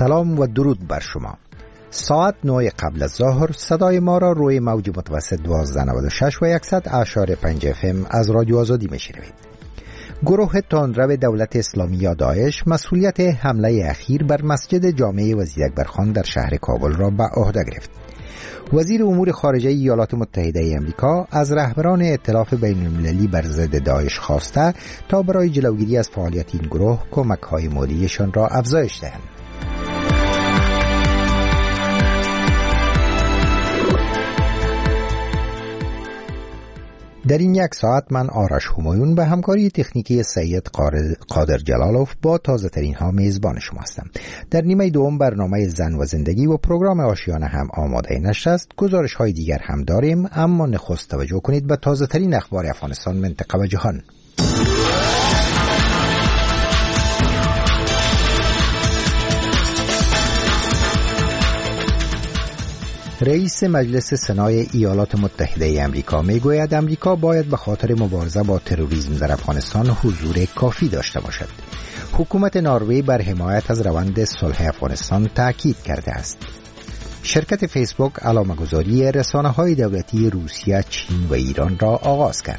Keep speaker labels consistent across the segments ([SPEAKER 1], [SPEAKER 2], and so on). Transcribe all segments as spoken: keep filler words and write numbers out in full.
[SPEAKER 1] سلام و درود بر شما. ساعت نه قبل از ظهر صدای ما را روی موج متوسط دوازده نود و شش و صد اعشار پنج اف ام از رادیو آزادی میشنوید. گروه تندرو دولت اسلامی یا داعش مسئولیت حمله اخیر بر مسجد جامع وزیر اکبر خان در شهر کابل را به عهده گرفت. وزیر امور خارجه ایالات متحده آمریکا از رهبران ائتلاف بین المللی بر ضد داعش خواسته تا برای جلوگیری از فعالیت این گروه کمک‌های مالیشان را افزایش دهند. در این یک ساعت من آرش همایون به همکاری تکنیکی سید قادر جلالوف با تازه ترین ها میزبان شما هستم. در نیمه دوم برنامه زن و زندگی و پروگرام آشیانه هم آماده نشده است. گزارش های دیگر هم داریم، اما نخست توجه کنید به تازه ترین اخبار افغانستان، منطقه و جهان. رئیس مجلس سنای ایالات متحده آمریکا میگوید آمریکا باید به خاطر مبارزه با تروریسم در افغانستان حضور کافی داشته باشد. حکومت نروژ بر حمایت از روند صلح افغانستان تاکید کرده است. شرکت فیسبوک علامه‌گذاری رسانه‌های دولتی روسیه، چین و ایران را آغاز کرد.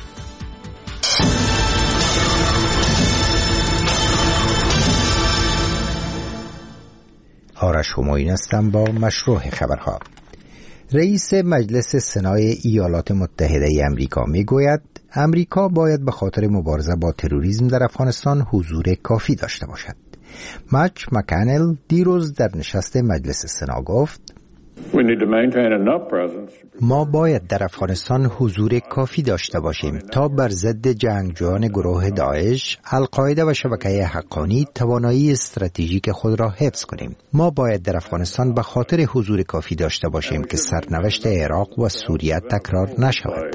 [SPEAKER 1] آرش همایون هستم با مشروع خبرها. رئیس مجلس سنای ایالات متحده آمریکا میگوید آمریکا باید به خاطر مبارزه با تروریسم در افغانستان حضور کافی داشته باشد. مچ مکانل دیروز در نشست مجلس سنا گفت ما باید در افغانستان حضور کافی داشته باشیم تا بر ضد جنگجویان گروه داعش، القاعده و شبکه حقانی توانایی استراتژیک خود را حفظ کنیم. ما باید در افغانستان به خاطر حضور کافی داشته باشیم که سرنوشت عراق و سوریه تکرار نشود.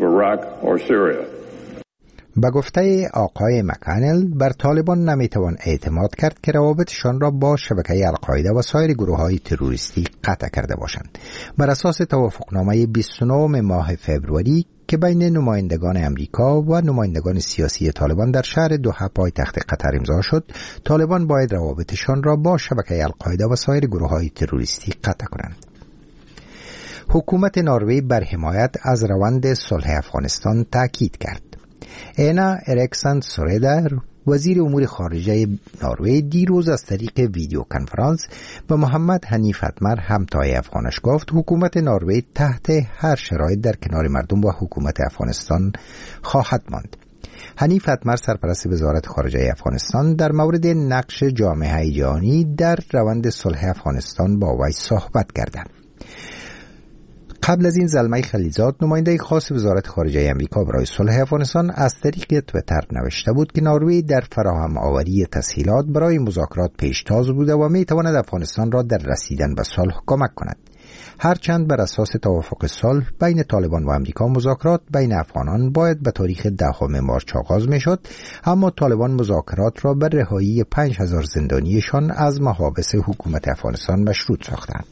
[SPEAKER 1] به گفته آقای مکانل بر طالبان نمیتوان اعتماد کرد که روابطشان را با شبکه القاعده و سایر گروه‌های تروریستی قطع کرده باشند. بر اساس توافقنامه بیست و نه ماه فوریه که بین نمایندگان امریکا و نمایندگان سیاسی طالبان در شهر دوحه پایتخت قطر امضا شد، طالبان باید روابطشان را با شبکه القاعده و سایر گروه‌های تروریستی قطع کنند. حکومت نروژ بر حمایت از روند صلح افغانستان تاکید کرد. اینا اریکسن سوریدر وزیر امور خارجه نروژ دیروز از طریق ویدیو کنفرانس به محمد حنیف اتمر همتای افغانش گفت حکومت نروژ تحت هر شرایط در کنار مردم و حکومت افغانستان خواهد ماند. حنیف اتمر سرپرست وزارت خارجه افغانستان در مورد نقش جامعه جهانی در روند صلح افغانستان با وی صحبت کردند. قبل از این زلمه خلیزاد نماینده خاص وزارت خارجه آمریکا برای صلح افغانستان از طریق توییتر نوشته بود که نروژ در فراهم آوری تسهیلات برای مذاکرات پیشتاز بوده و می تواند افغانستان را در رسیدن به صلح کمک کند. هرچند بر اساس توافق صلح بین طالبان و آمریکا مذاکرات بین افغانان باید به تاریخ دهم مارس آغاز می شد، اما طالبان مذاکرات را بر رهایی پنج هزار زندانیشان از محابس حکومت افغانستان مشروط ساختند.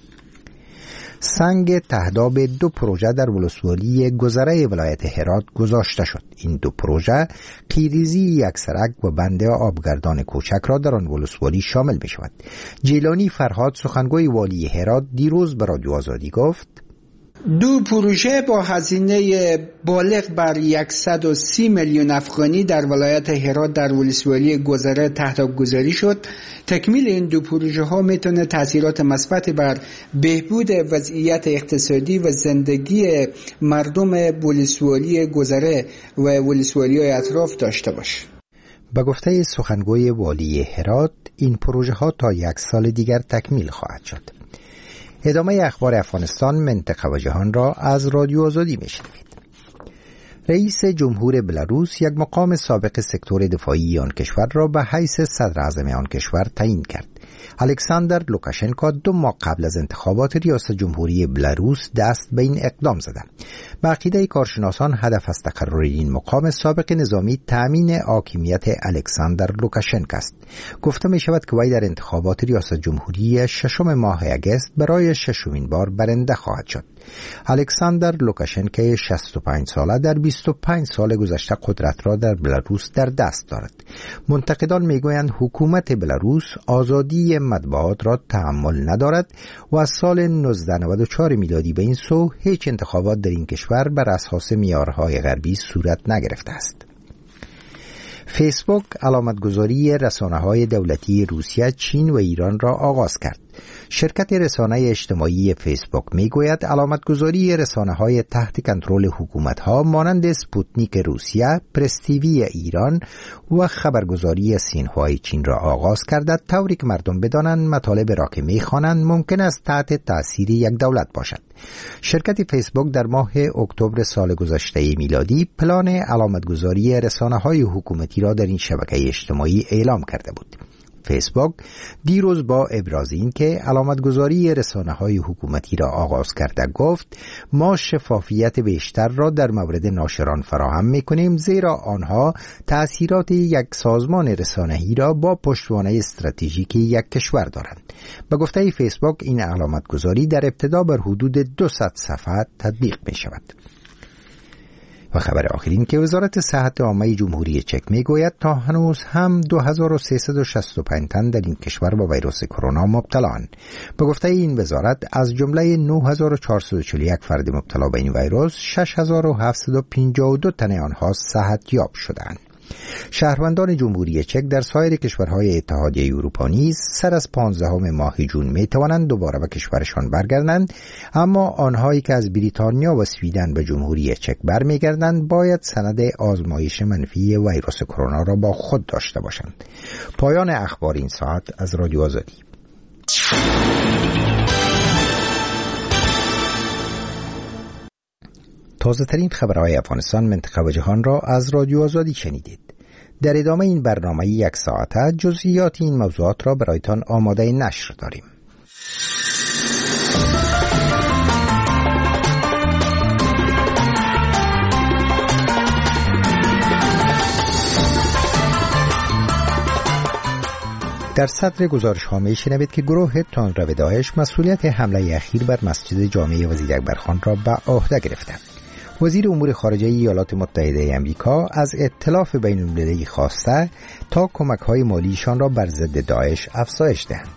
[SPEAKER 1] سنگ تهداب دو پروژه در ولسوالی گذره ولایت هرات گذاشته شد. این دو پروژه قیریزی یک سرک و بند آبگردان کوچک را در آن ولسوالی شامل می شود. جیلانی فرهاد سخنگوی والی هرات دیروز به رادیو آزادی گفت
[SPEAKER 2] دو پروژه با هزینه بالغ بر صد و سی میلیون افغانی در ولایت هرات در ولسوالی گذره تهداب گذاری شد. تکمیل این دو پروژه ها میتونه تاثیرات مثبت بر بهبود وضعیت اقتصادی و زندگی مردم ولسوالی گذره و ولسوالی های اطراف داشته باشه.
[SPEAKER 1] به گفته سخنگوی والی هرات این پروژه ها تا یک سال دیگر تکمیل خواهد شد. ادامه اخبار افغانستان، منطقه و جهان را از رادیو آزادی میشنوید. رئیس جمهور بلاروس یک مقام سابق سکتور دفاعی آن کشور را به حیث صدر اعظم آن کشور تعیین کرد. الکساندر لوکاشنکو دو ماه قبل از انتخابات ریاست جمهوری بلاروس دست به این اقدام زد. به عقیده کارشناسان هدف از تقرر این مقام سابق نظامی تأمین حاکمیت الکساندر لوکاشنکو است. گفته می شود که وی در انتخابات ریاست جمهوری ششم ماه اگست برای ششمین بار برنده خواهد شد. الکساندر لوکاشنکو شصت و پنج ساله در بیست و پنج سال گذشته قدرت را در بلاروس در دست دارد. منتقدان میگویند حکومت بلاروس آزادی مطبوعات را تحمل ندارد و از سال نوزده نود و چهار میلادی به این سو هیچ انتخابات در این کشور بر اساس معیارهای غربی صورت نگرفته است. فیسبوک علامتگذاری رسانه‌های دولتی روسیه، چین و ایران را آغاز کرد. شرکت رسانه اجتماعی فیسبوک میگوید علامتگذاری رسانه‌های تحت کنترل حکومت‌ها مانند سپوتنیک روسیه، پرس تیوی ایران و خبرگزاری سینهوای چین را آغاز کرده، طوری که مردم بدانند مطالب را که می‌خوانند ممکن است تحت تأثیر یک دولت باشد. شرکت فیسبوک در ماه اکتبر سال گذشته میلادی پلان علامتگذاری رسانه‌های حکومتی را در این شبکه اجتماعی اعلام کرده بود. فیسبوک دیروز با ابراز این که علامتگذاری رسانه‌های حکومتی را آغاز کرده گفت ما شفافیت بیشتر را در مورد ناشران فراهم می‌کنیم، زیرا آنها تأثیرات یک سازمان رسانه‌ای را با پشتوانه استراتژیکی یک کشور دارند. به گفته فیسبوک این علامتگذاری در ابتدا بر حدود دویست صفحه تطبیق می‌شود. و خبر آخرین که وزارت صحت عامه جمهوری چک میگوید تا هنوز هم دو هزار و سیصد و شصت و پنج تن در این کشور با ویروس کرونا مبتلااند. به گفته این وزارت از جمله نه هزار و چهارصد و چهل و یک فرد مبتلا به این ویروس، شش هزار و هفتصد و پنجاه و دو تن آنها صحتیاب شدند. شهروندان جمهوری چک در سایر کشورهای اتحادیه اروپا نیز سر از پانزدهم ماه جون می توانند دوباره به کشورشان برگردند، اما آنهایی که از بریتانیا و سویدن به جمهوری چک برمیگردند باید سند آزمایش منفی ویروس کرونا را با خود داشته باشند. پایان اخبار این ساعت از رادیو آزادی. تازه ترین خبرهای افغانستان، منطقه و جهان را از رادیو آزادی شنیدید. در ادامه این برنامه یک ساعته جزئیات این موضوعات را برایتان آماده نشر داریم. در صدر گزارش ها می شنوید که گروه تندرو داعش مسئولیت حمله اخیر بر مسجد جامع وزیر اکبرخان را به عهده گرفتند. وزیر امور خارجه ایالات متحده آمریکا از ائتلاف بین المللی خواسته تا کمک‌های مالیشان را بر ضد داعش افزایش دهند.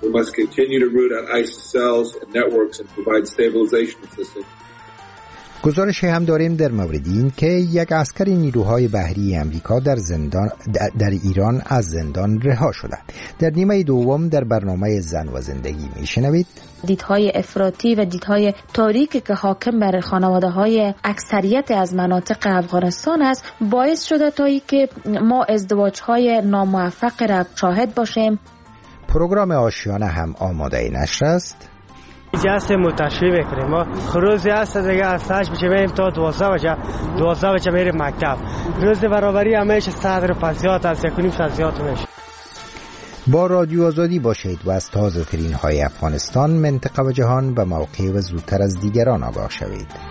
[SPEAKER 1] گزارش هم داریم در مورد این که یک عسکر نیروهای بحری آمریکا در زندان در ایران از زندان رها شده. در نیمه دوم در برنامه زن و زندگی میشنوید
[SPEAKER 3] دیدهای افراطی و دیدهای تاریکی که حاکم بر خانواده‌های اکثریت از مناطق افغانستان است باعث شده تا اینکه ما ازدواج‌های ناموفق را شاهد باشیم.
[SPEAKER 1] پروگرام آشیانه هم آماده نشر است.
[SPEAKER 4] جلسه متشریح میکنیم. ما روزی هست دیگه از هشت بچه بریم تا دوازده بچه دوازده بچه بریم مکتب. روز برابری همیشه صدر فضیات از یکنیم فضیات میشه.
[SPEAKER 1] با رادیو آزادی باشید و از تازه ترین های افغانستان، منطقه و جهان به موقع و زودتر از دیگران آگاه شوید.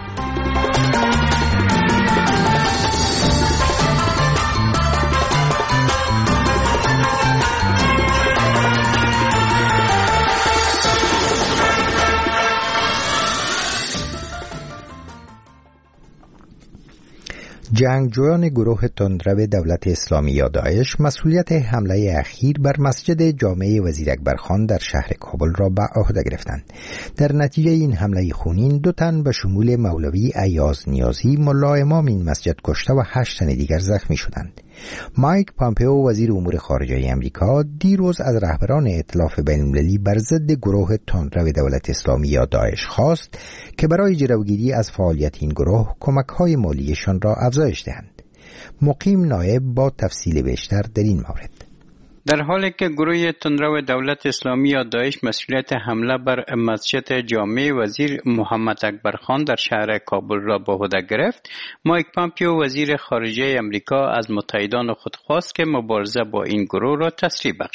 [SPEAKER 1] جنگجویان گروه تندرو دولت اسلامی یا داعش مسئولیت حمله اخیر بر مسجد جامع وزیر اکبرخان در شهر کابل را به عهده گرفتند. در نتیجه این حمله خونین دو تن به شمول مولوی ایاز نیازی ملا امام این مسجد کشته و هشت تن دیگر زخمی شدند. مایک پامپئو وزیر امور خارجه آمریکا دیروز از رهبران ائتلاف بین‌المللی بر ضد گروه تندرو دولت اسلامی یا داعش خواست که برای جلوگیری از فعالیت این گروه کمک‌های مالیشان را افزایش دهند. مقیم نایب با تفصیل بیشتر در این مورد.
[SPEAKER 5] در حالی که گروه تندرو دولت اسلامی یا داعش مسئولیت حمله بر مسجد جامع وزیر محمد اکبرخان در شهر کابل را به عهده گرفت، مایک پامپئو وزیر خارجه آمریکا از متحدان خود خواست که مبارزه با این گروه را تسریع بخشند.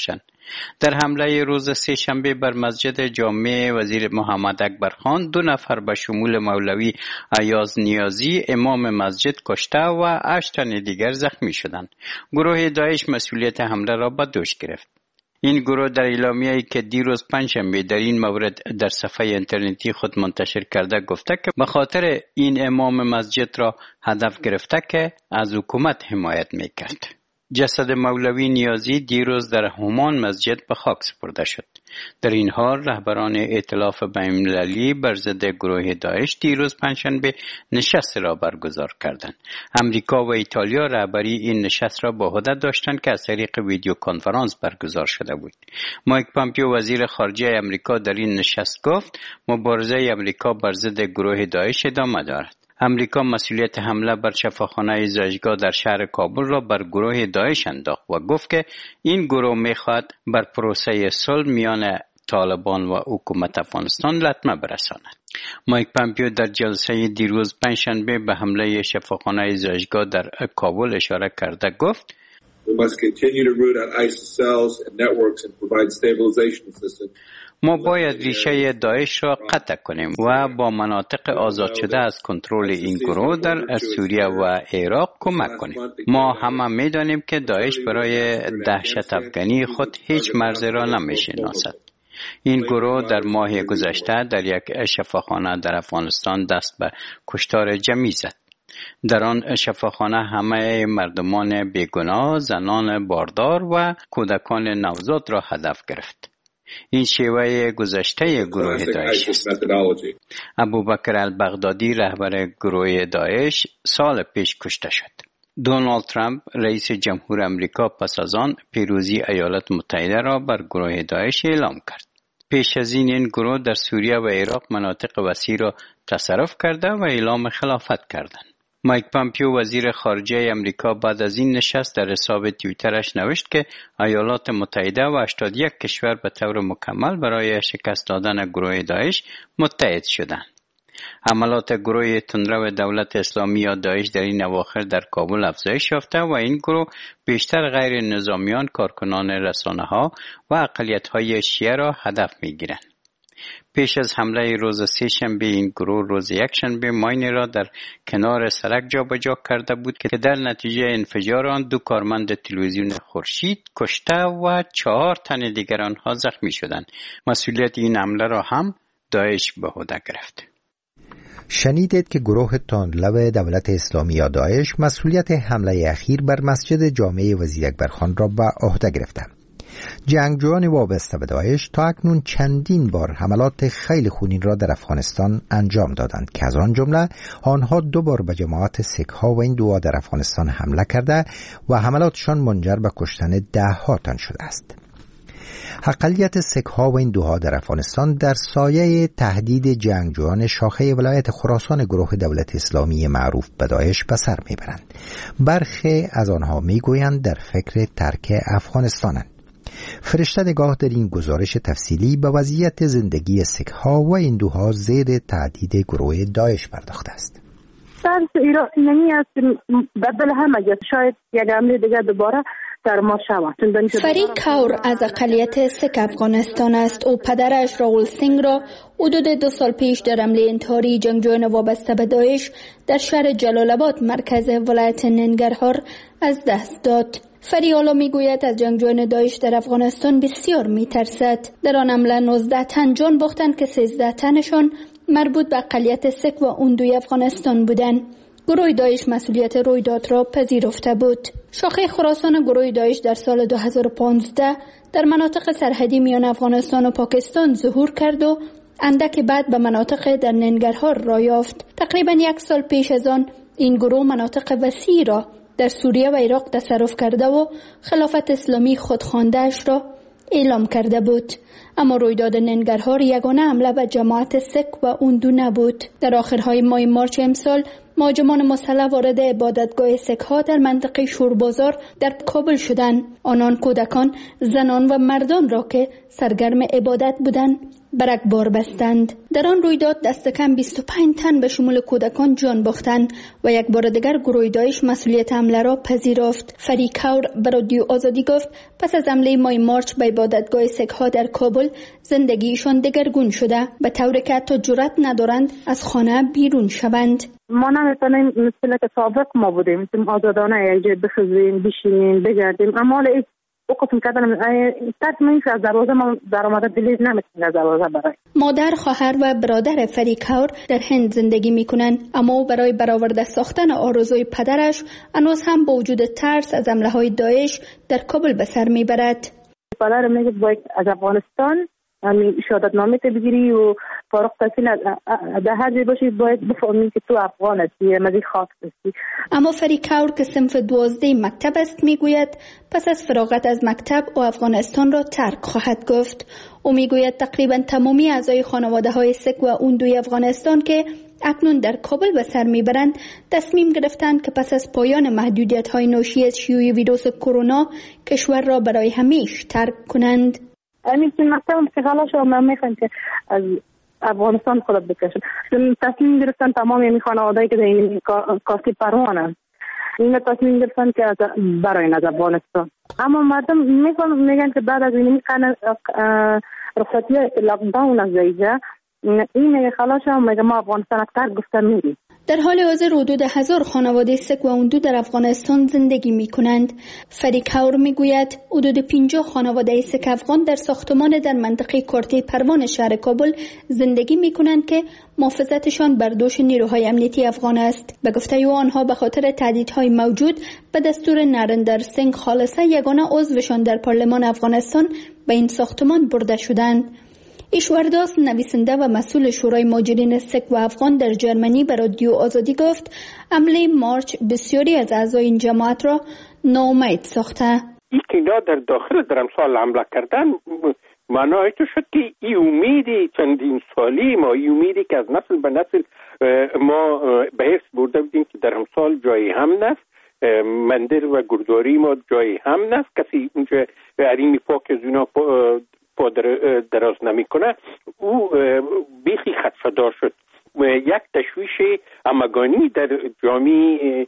[SPEAKER 5] در حمله روز سه شنبه بر مسجد جامع وزیر محمد اکبر خان دو نفر به شمول مولوی ایاز نیازی امام مسجد کشته و هشت تن دیگر زخمی شدند. گروه داعش مسئولیت حمله را به دوش گرفت. این گروه در اعلامیه‌ای که دیروز پنجشنبه در این مورد در صفحه اینترنتی خود منتشر کرده گفته که به خاطر این امام مسجد را هدف گرفته که از حکومت حمایت می‌کرد. جسد مولوی نیازی دیروز در همان مسجد به خاک سپرده شد. در این حال رهبران ائتلاف بین‌المللی بر ضد گروه داعش دیروز پنجشنبه نشست را برگزار کردند. امریکا و ایتالیا رهبری این نشست را به عهده داشتند که از طریق ویدیو کنفرانس برگزار شده بود. مایک پامپیو وزیر خارجه امریکا در این نشست گفت مبارزه امریکا بر ضد گروه داعش ادامه دارد. امریکا مسئولیت حمله بر شفاخانه زایشگاه در شهر کابل را بر گروه داعش انداخت و گفت که این گروه می‌خواهد بر پروسه صلح میان طالبان و حکومت افغانستان لطمه برساند. مایک پامپیو در جلسه دیروز پنجشنبه به حمله شفاخانه زایشگاه در کابل اشاره کرده گفت
[SPEAKER 6] We must continue to root out ISIS cells and networks and provide stabilization assistance.
[SPEAKER 5] ما باید ریشه داعش را قطع کنیم و با مناطق آزاد شده از کنترل این گروه در سوریه و عراق کمک کنیم. ما همه می‌دانیم که داعش برای دهشت افغانی خود هیچ مرزی را نمی‌شناسد. این گروه در ماه گذشته در یک شفاخانه در افغانستان دست به کشتار جمعی زد. در آن شفاخانه همه مردمان بیگناه، زنان باردار و کودکان نوزاد را هدف گرفت. این شیوه گذشته گروه داعش است. ابوبکر البغدادی رهبر گروه داعش سال پیش کشته شد. دونالد ترامپ رئیس جمهور امریکا پس از آن پیروزی ایالات متحده را بر گروه داعش اعلام کرد. پیش از این این گروه در سوریه و عراق مناطق وسیع را تصرف کرده و اعلام خلافت کردند. مایک پامپیو وزیر خارجه امریکا بعد از این نشست در حساب توییترش نوشت که ایالات متحده و هشتاد و یک کشور به طور مکمل برای شکست دادن گروه داعش متحد شدند. حملات گروه تندرو دولت اسلامی یا داعش در این اواخر در کابل افزایش یافته و این گروه بیشتر غیر نظامیان، کارکنان رسانه‌ها و اقلیت‌های شیعه را هدف می‌گیرند. پیش از حمله روز سه شنبه این گروه روز یک شنبه ماین را در کنار سرک جابجا کرده بود که در نتیجه انفجار آن دو کارمند تلویزیون خورشید کشته و چهار تن دیگر آنها زخمی شدند. مسئولیت این حمله را هم داعش به عهده گرفت.
[SPEAKER 1] شنیدید که گروه تندلو دولت اسلامی یا داعش مسئولیت حمله اخیر بر مسجد جامع وزیر اکبر خان را به عهده گرفته. جنگجویان وابسته به داعش تا اکنون چندین بار حملات خیلی خونین را در افغانستان انجام دادند که از آن جمله آنها دو بار به جماعت سک‌ها و این دو در افغانستان حمله کرده و حملاتشان منجر به کشتن ده ها تن شده است. اقلیت سک‌ها و این دوها در افغانستان در سایه تهدید جنگجویان شاخه ولایت خراسان گروه دولت اسلامی معروف به داعش به سر میبرند. برخی از آنها میگویند در فکر ترک افغانستانند. فرشته نگاه در این گزارش تفصیلی به وضعیت زندگی سک‌ها و این دوها زیر تهدید گروه داعش پرداخته است.
[SPEAKER 7] در ایران نمی است بدل همه شاید یک حمله دیگه دوباره در ما شود.
[SPEAKER 8] فرید کور از اقلیت سک افغانستان است. او پدرش راول سینگ را حدود دو سال پیش در حمله انتحاری جنگجویان وابسته به داعش در شهر جلال آباد مرکز ولایت ننگرهار از دست داد. فری حالا میگوید از جنگجویان داعش در افغانستان بسیار میترسد. در آن حمله نوزده تن جان باختند که سیزده تنشان مربوط به اقلیت سک و اوندوی افغانستان بودند. گروه داعش مسئولیت رویداد را پذیرفته بود. شاخه خراسان گروه داعش در سال دو هزار و پانزده در مناطق سرحدی میان افغانستان و پاکستان ظهور کرد و اندک بعد به مناطق در ننگرهار را یافت. تقریبا یک سال پیش از آن این گروه مناطق وسیع را در سوریه و عراق تصرف کرده و خلافت اسلامی خودخوانده‌اش را اعلام کرده بود. اما رویداد ننگرهار یگانه حمله به جماعت سک و اوندو نبود. در آخرهای ماه مارچ امسال مهاجمان مسلح وارد عبادتگاه سک‌ها در منطقه شوربازار در کابل شدند. آنان کودکان، زنان و مردان را که سرگرم عبادت بودند برک بار بستند. در آن رویداد دست کم بیست و پنج تن به شمول کودکان جان باختند و یک بار دیگر گروه داعش مسئولیت حمله را پذیرفت. فری کور به رادیو آزادی گفت پس از حمله ماه مارچ به عبادتگاه سک‌ها در کابل زندگیشان دگرگون شده، به طوری که حتی جرأت ندارند از خانه بیرون شوند.
[SPEAKER 7] ما نمیتونیم مثل که سابق ما بودیم، مثل آزادانه یک جای بخزیم، بشینیم، بگردیم، اما وقتم کردن تصمیم از دروازه ما در آمده دلیل نمیتونیم از دروازه برای.
[SPEAKER 8] مادر، خواهر و برادر فری کور در هند زندگی میکنند، اما برای برآورده ساختن آرزوی پدرش هنوز هم با وجود ترس از حمله های داعش در کابل به سر میبرد.
[SPEAKER 7] پدر میگه باید از افغانستان همین شهادت نامه بگیری و فارغ التحصیل در هر جای باشی باید بفهمی که تو افغان هستی، مزی خاص هستی.
[SPEAKER 8] اما فری کور که صنف دوازده مکتب است میگوید پس از فراغت از مکتب او افغانستان را ترک خواهد گفت. او میگوید تقریبا تمامی اعضای خانواده های سک و اون دوی افغانستان که اکنون در کابل به سر میبرند تصمیم گرفتند که پس از پایان محدودیت های ناشی از شیوع ویروس کرونا کشور را برای همیشه ترک کنند.
[SPEAKER 7] همین که مکتب استقلال شما من میخوام که از افغانستان خود بکشن. تصمیم گرفتن تمام این خانواده‌ای که در این کاستی پروانن این تصمیم گرفتن که برای از افغانستان. اما مردم میگن میگن که بعد از این رخصتی لاکداون از اینجا این میگه خلاص هم میگه ما افغانستان ترک گفته میریم.
[SPEAKER 8] در حال حاضر حدود هزار خانواده سک و اوندو در افغانستان زندگی می کنند. فری کور می گوید حدود پنجاه خانواده سک افغان در ساختمان در منطقه کارته پروان شهر کابل زندگی می کنند که محافظتشان بر دوش نیروهای امنیتی افغان است. به گفته او آنها به خاطر تهدیدهای موجود به دستور نریندر سینگ خالصه یگانه عضوشان در پارلمان افغانستان به این ساختمان برده شدند. ایشورداس نویسنده و مسئول شورای مهاجرین سک و افغان در جرمنی به رادیو آزادی گفت حمله مارچ بسیاری از اعضای این جماعت را ناامید ساخته.
[SPEAKER 9] این که اینا در داخل درمسال حمله کردن معنای تو شد که این امیدی چندین سالی ما، این امیدی که از نسل به نسل ما به حس برده بودیم که درمسال جای هم نست، مندر و گرداری ما جای هم نست، کسی اونجا حریم پاک از اونا پا دراز نمی کنه، او بیخی خدشه‌دار شد و یک تشویش همگانی در جامعه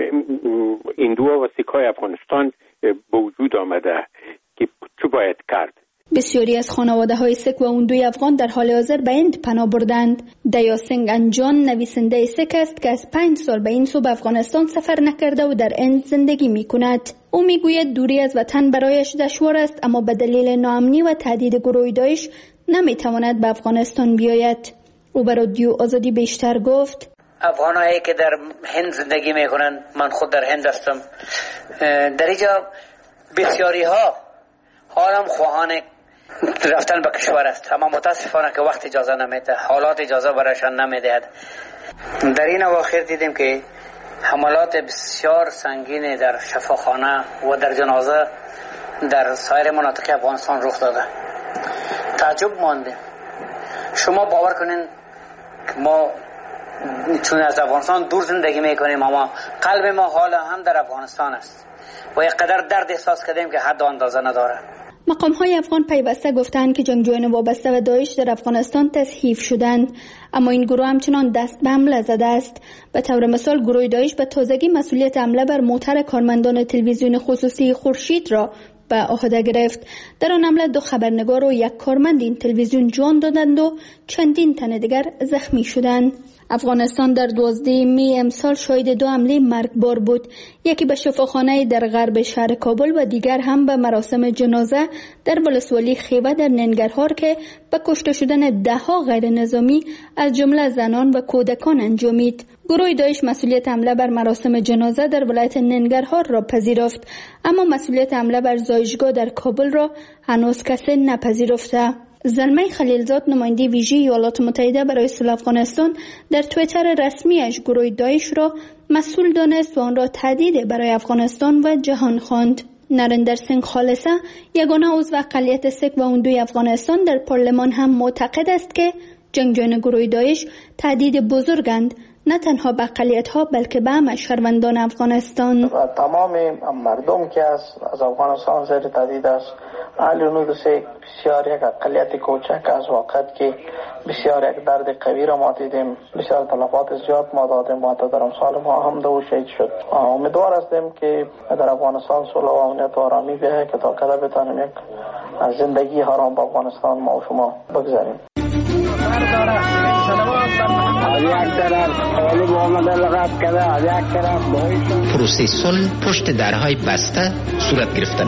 [SPEAKER 9] هندوها و سیک‌های افغانستان به وجود آمده که چه باید کرد.
[SPEAKER 8] بسیاری از خانواده های سک و اوندوی افغان در حال حاضر به هند پناه بردند. دیا سنگ انجان نویسنده سک است که از پنج سال به این سو به افغانستان سفر نکرده و در هند زندگی می کند. او می گوید دوری از وطن برایش دشوار است، اما به دلیل ناامنی و تهدید گروه داعش نمی تواند به افغانستان بیاید. او به رادیو آزادی بیشتر گفت
[SPEAKER 10] افغانایی که در هند زندگی می کنند، من خود در هند هستم، در اینجا بسیاری ها حالم خواهان رفتن به کشور است، اما متاسفانه که وقت اجازه نمیده، حالات اجازه برایشان نمیدهد. در این اواخر دیدیم که حملات بسیار سنگین در شفاخانه و در جنازه در سایر مناطق افغانستان رخ داده. تعجب ماندیم. شما باور کنین ما چون از افغانستان دور زندگی میکنیم اما قلب ما حالا هم در افغانستان است و یک قدر درد احساس کردیم که حد و اندازه نداره.
[SPEAKER 8] مقام های افغان پیوسته گفتند که جنگجویان وابسته به داعش در افغانستان تضعیف شدند، اما این گروه همچنان دست به حمله زده است. به طور مثال گروه داعش به تازگی مسئولیت حمله بر موتر کارمندان تلویزیون خصوصی خورشید را به عهده گرفت. در آن حمله دو خبرنگار و یک کارمند این تلویزیون جان دادند و چندین تن دیگر زخمی شدند. افغانستان در دوازده می امسال شاهد دو حمله مرگبار بود، یکی به شفاخانه در غرب شهر کابل و دیگر هم به مراسم جنازه در ولسوالی خیوه در ننگرهار که به کشته شدن ده ها غیر نظامی از جمله زنان و کودکان انجامید. گروه داعش مسئولیت حمله بر مراسم جنازه در ولایت ننگرهار را پذیرفت، اما مسئولیت حمله بر زایشگاه در کابل را هنوز کسی نپذیرفته. زلمه خلیلزاد نماینده ویژه ایالات متحده برای صلح افغانستان در توییتر رسمیش گروه داعش را مسئول دانست و آن را تهدید برای افغانستان و جهان خواند. نریندر سینگ خالصه یگانه عضو اقلیت سک و اوندوی افغانستان در پارلمان هم معتقد است که جنگجویان گروه داعش تهدید بزرگند نه تنها به اقلیت‌ها بلکه به همه شهروندان افغانستان.
[SPEAKER 11] تمام مردم که از از افغانستان زیر تهدید است. اهل نودوس بسیار یک اقلیت کوچک از وقت که بسیار یک درد قوی را ما دیدیم، بسیار تلفات زیاد ما دادیم و حتی در امسال ما هم دو شهید شد. امیدوار هستیم که در افغانستان صلح و امنیت و آرامی بیاید که تا کده بتانیم یک زندگی آرام با افغانستان ما و شما بگذاریم.
[SPEAKER 12] پروسه صلح پشت درهای بسته صورت گرفتن.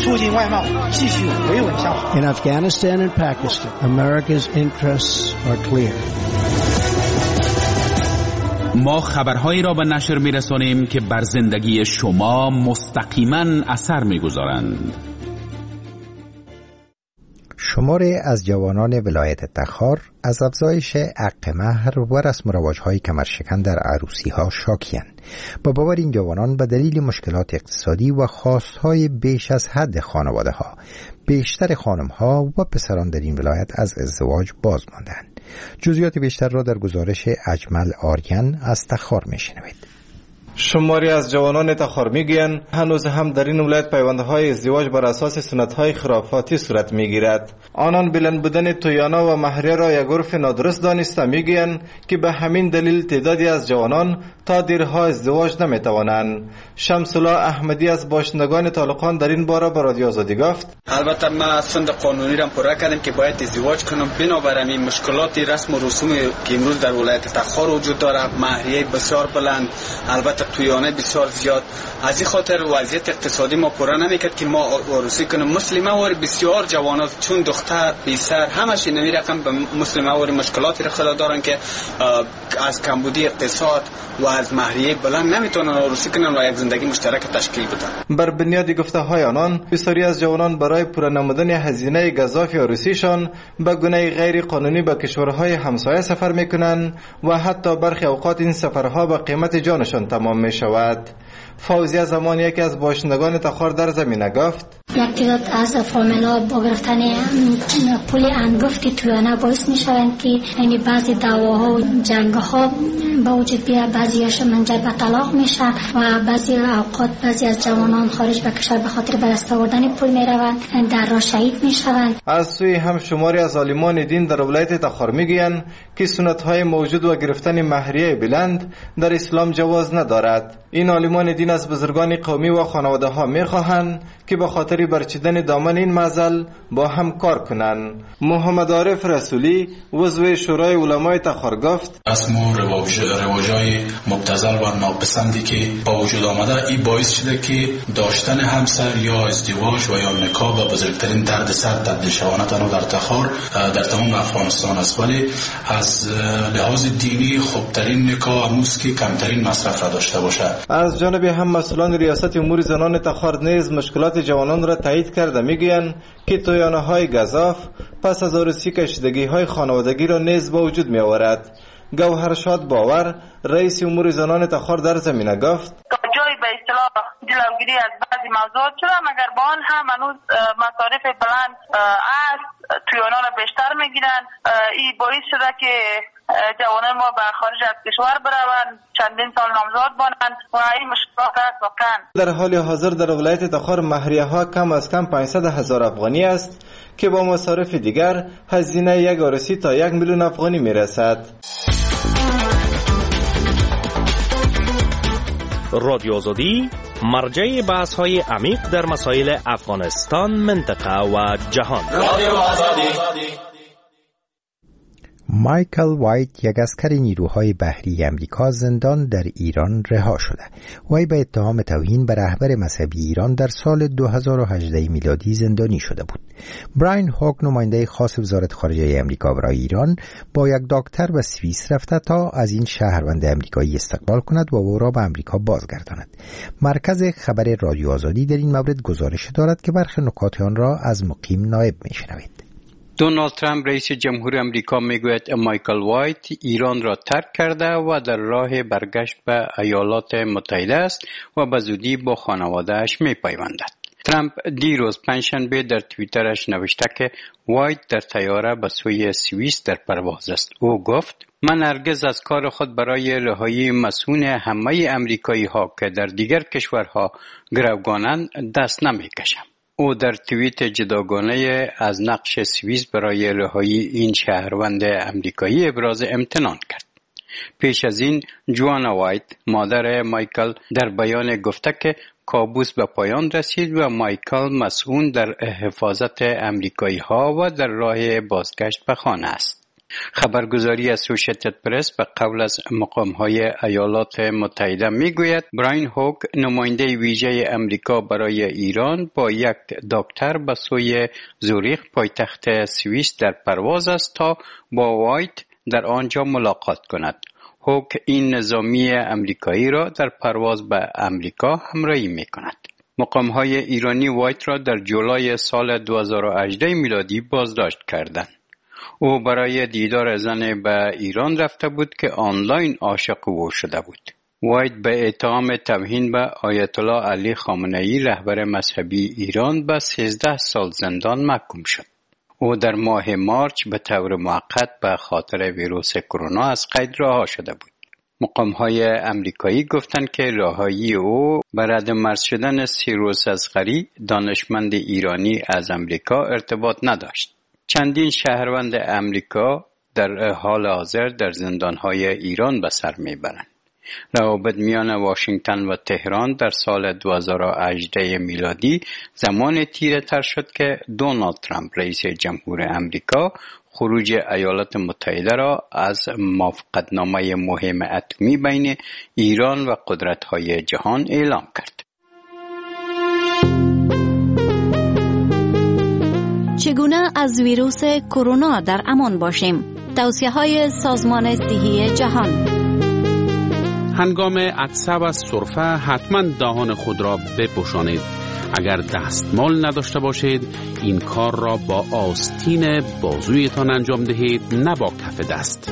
[SPEAKER 13] In Afghanistan and Pakistan, America's interests are clear.
[SPEAKER 14] ما خبرهایی را به نشر می‌رسانیم که بر زندگی شما مستقیما اثر می‌گذارند.
[SPEAKER 1] شماری از جوانان ولایت تخار از افزایش حق مهر و رسم و رواج‌های کمرشکن در عروسی‌ها شاکی‌اند. با باور این جوانان به دلیل مشکلات اقتصادی و خواستهای بیش از حد خانواده‌ها، بیشتر خانم‌ها و پسران در این ولایت از ازدواج باز ماندند. جزئیات بیشتر را در گزارش اجمل آریان از تخار می‌شنوید.
[SPEAKER 15] شماری از جوانان تخار میگویند هنوز هم در این ولایت پیوندهای ازدواج بر اساس سنت‌های خرافاتی صورت میگیرد. آنان بلند بودن تویانا و مهریه را یک عرف نادرست دانسته میگویند که به همین دلیل تعدادی از جوانان تا دیرها ازدواج نمیتوانند. شمس الله احمدی از باشندگان طالقان در این باره به رادیو آزادی گفت:
[SPEAKER 16] البته ما سند قانونی را پورا کردیم که باید ازدواج کنم، بنابر این مشکلات رسم و رسوم که امروز در ولایت تخار وجود دارد، مهریه بسیار بلند، البته تویانه بسیار زیاد، از این خاطر وضعیت اقتصادی ما پورا نمیکرد که ما عروسی کنیم. مسلمه وار بسیار جوانات چون دختر بیسر همش این رقم به مسلمه وار مشکلاتی را خدا دارن که از کمبودی اقتصاد و از مهریه بلند نمیتونن عروسی کنن و یک زندگی مشترک تشکیل بدن.
[SPEAKER 15] بر بنیاد گفته های آنان بسیاری از جوانان برای پورا نمودن هزینه گزافی عروسیشان به گونه غیر قانونی به کشورهای همسایه سفر میکنن و حتی برخی اوقات این سفرها به قیمت جانشان تمام می شود. فوزیه زمانی یکی از باشندگان تخار در زمینه گفت:
[SPEAKER 17] یک تعداد از فامیلا با گرفتن پول انگفت تویانه باعث می شوند که یعنی بعضی دعواها و جنگها با وجود بیاد، بعضی‌هاش منجر به طلاق میشه و بعضی اوقات بعضی از جوانان خارج به کشور به خاطر به دست آوردن پول میروند، در راه شهید میشوند.
[SPEAKER 15] از سوی هم شماری از عالمان دین در ولایت تخار میگویند که سنت‌های موجود و گرفتن مهریه بلند در اسلام جواز ندارد. این عالمان دین از بزرگان قومی و خانواده‌ها میخواهند که به خاطر برچیدن دامن این معضل با هم کار کنند. محمد عارف رسولی عضو شورای علمای تخار گفت:
[SPEAKER 18] رسم و رواج‌های مبتذل و ناپسندی که با وجود آمده این باعث شده که داشتن همسر یا ازدواج و یا نکاح به بزرگترین دردسر تبدیل شود. نه تنها در تخار، در تمام افغانستان است، ولی از لحاظ دینی خوبترین نکاح اموز که کمترین مصرف را داشته باشد.
[SPEAKER 15] از جانب هم مسئولان ریاست امور زنان تخار نیز مشکلات جوانان را تایید کرده میگویند که تویانه‌های گزاف پس از عروسی کشیدگی‌های خانوادگی را نیز به وجود می‌آورد. گوهرشاد باور رئیس امور زنان تخار در زمینه گفت:
[SPEAKER 19] جای به اصطلاح جلوگیری از بعضی موضوعات شده، مگر با آن هم هنوز مصارف بلند است، تویانا را بیشتر میگیرن. این باعث شده که جوانان ما به خارج از کشور بروند، چندین سال نامزاد بانند و این مشکلات است واقعا.
[SPEAKER 15] در حال حاضر در ولایت تخار مهریه ها کم از کم پانصد هزار افغانی است که با مصارف دیگر هزینه یک عروسی تا یک میلیون افغانی میرسد.
[SPEAKER 20] رادیو آزادی مرجع بحث های عمیق در مسائل افغانستان، منطقه و جهان. رادیو آزادی.
[SPEAKER 1] مایکل وایت، یک اسکر نیروهای بحری امریکا، زندان در ایران رها شده. وی به اتهام توهین به رهبر مذهبی ایران در سال دو هزار و هجده میلادی زندانی شده بود. براین هوک، نماینده خاص وزارت خارجه امریکا برای ایران، با یک دکتر به سوئیس رفته تا از این شهروند امریکایی استقبال کند و او را به امریکا بازگرداند. مرکز خبر رادیو آزادی در این مورد گزارش دارد که برخی نکات آن را از مقیم نایب میشنوید.
[SPEAKER 5] دونالد ترامپ رئیس جمهور امریکا میگوید مایکل وایت ایران را ترک کرده و در راه برگشت به ایالات متحده است و به زودی با خانواده‌اش میپیوندد. ترامپ دیروز پنجشنبه در توییترش نوشته که وایت در طیاره به سوی سوئیس در پرواز است. او گفت من هرگز از کار خود برای رهایی مسئول همه امریکایی ها که در دیگر کشورها گروگانند دست نمی کشم. او در توییت جداگانه از نقش سوئیس برای رهایی این شهروند امریکایی ابراز امتنان کرد. پیش از این جوانا وایت مادر مایکل در بیان گفته که کابوس به پایان رسید و مایکل مسئول در حفاظت امریکایی ها و در راه بازگشت به خانه است. خبرگزاری اسوشیتد پرس به قول از مقام‌های ایالات متحده میگوید براین هوک نماینده ویژه امریکا برای ایران با یک دکتر به سوی زوریخ پایتخت سوئیس در پرواز است تا با وایت در آنجا ملاقات کند. هوک این نظامی امریکایی را در پرواز به امریکا همراهی می‌کند. مقام‌های ایرانی وایت را در جولای سال دو هزار و هجده میلادی بازداشت کردند. او برای دیدار زن به ایران رفته بود که آنلاین عاشق او شده بود. وایت به اتهام توهین به آیت الله علی خامنه‌ای رهبر مذهبی ایران به سیزده سال زندان محکوم شد. او در ماه مارچ به طور موقت به خاطر ویروس کرونا از قید رها شده بود. مقام‌های امریکایی گفتند که رهایی او به ردمرز شدن سیروس اصغری دانشمند ایرانی از امریکا ارتباط نداشت. چندین شهروند امریکا در حال حاضر در زندان‌های ایران به سر می‌برند. روابط میان واشنگتن و تهران در سال دو هزار و هجده میلادی زمان تیره تر شد که دونالد ترامپ رئیس جمهور امریکا خروج ایالات متحده را از موافقتنامه مهم اتمی بین ایران و قدرت‌های جهان اعلام کرد.
[SPEAKER 21] چگونه از ویروس کرونا در امان باشیم؟ توصیه‌های سازمان صحی جهان.
[SPEAKER 14] هنگام عطسه و سرفه حتما دهان خود را بپوشانید. اگر دستمال نداشته باشید این کار را با آستین بازویتان انجام دهید، نه با کف دست.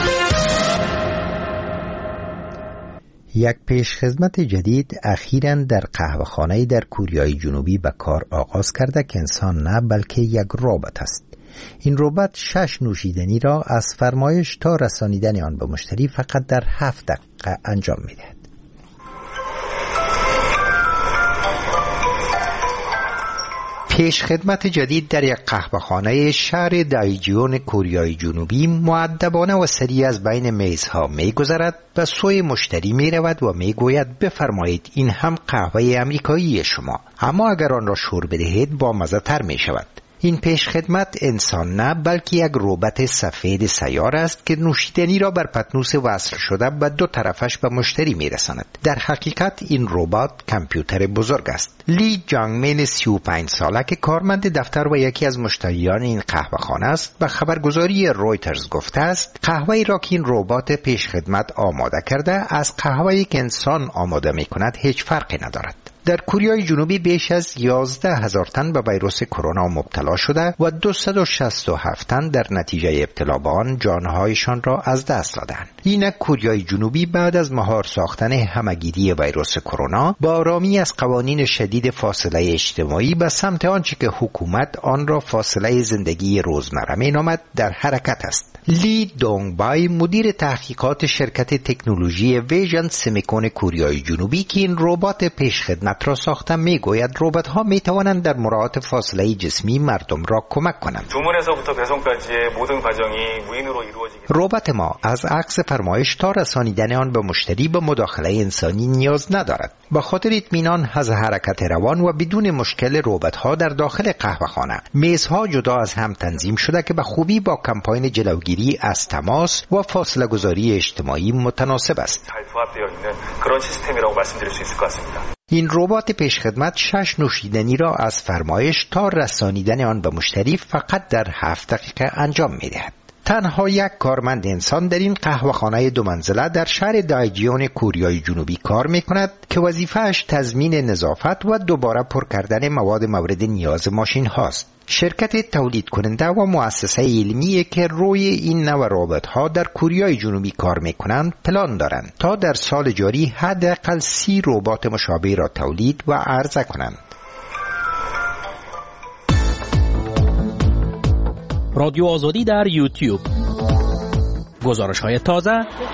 [SPEAKER 1] یک پیشخدمت جدید اخیراً در قهوه‌خانه‌ای در کوریای جنوبی به کار آغاز کرده که انسان نه بلکه یک ربات است. این ربات شش نوشیدنی را از فرمایش تا رسانیدن آن به مشتری فقط در هفت دقیقه انجام می‌دهد. پیش خدمت جدید در یک قهوه‌خانه شهر دایجیون کوریای جنوبی مؤدبانه و سریع از بین میزها می‌گذرد، به سوی مشتری می‌رود و می‌گوید بفرمایید این هم قهوه امریکایی شما، اما اگر آن را شور بدهید با مزه‌تر می‌شود. این پیش خدمت انسان نه بلکه یک ربات سفید سیار است که نوشیدنی را بر پتنوس وصل شده به دو طرفش به مشتری میرساند. در حقیقت این ربات کامپیوتر بزرگ است. لی جانگمن سی و پنج ساله که کارمند دفتر و یکی از مشتریان این قهوه‌خانه است به خبرگزاری رویترز گفته است قهوه‌ای را که این ربات پیش خدمت آماده کرده از قهوه‌ای که انسان آماده می‌کند هیچ فرقی ندارد. در کوریای جنوبی بیش از یازده هزار تن به ویروس کرونا مبتلا شده و دویست و شصت و هفت تن در نتیجه ابتلا به آن جانهایشان را از دست دادند. اینک کوریای جنوبی بعد از مهار ساختن همگیری ویروس کرونا با آرامی از قوانین شدید فاصله اجتماعی به سمت آنچه که حکومت آن را فاصله زندگی روزمره مینامد در حرکت است. لی دونگ بای مدیر تحقیقات شرکت تکنولوژی ویژن سمیکون کوریای جنوبی که این ربات پیش خدمت را ساخته میگوید ربات ها می توانند در مراعات فاصله جسمی مردم را کمک کنند. ربات ما از عکس فرمایش تا رسانیدن آن به مشتری به مداخله انسانی نیاز ندارد. به خاطر اطمینان از حرکت روان و بدون مشکل ربات ها در داخل قهوه‌خانه میزها جدا از هم تنظیم شده که به خوبی با کمپاین جلوگیری از تماس و فاصله گذاری اجتماعی متناسب است. این ربات پیشخدمت شش نوشیدنی را از فرمایش تا رسانیدن آن به مشتری فقط در هفت دقیقه انجام می‌دهد. تنها یک کارمند انسان در این قهوه‌خانه دو منزله در شهر دایجیون کوریای جنوبی کار می‌کند که وظیفه‌اش تضمین نظافت و دوباره پر کردن مواد مورد نیاز ماشین هاست. شرکت تولید کننده و مؤسسه علمی که روی این نوع ربات‌ها در کوریای جنوبی کار می‌کنند پلان دارند تا در سال جاری حداقل سی ربات مشابه را تولید و عرضه کنند.
[SPEAKER 20] رادیو آزادی در یوتیوب. گزارش های تازه.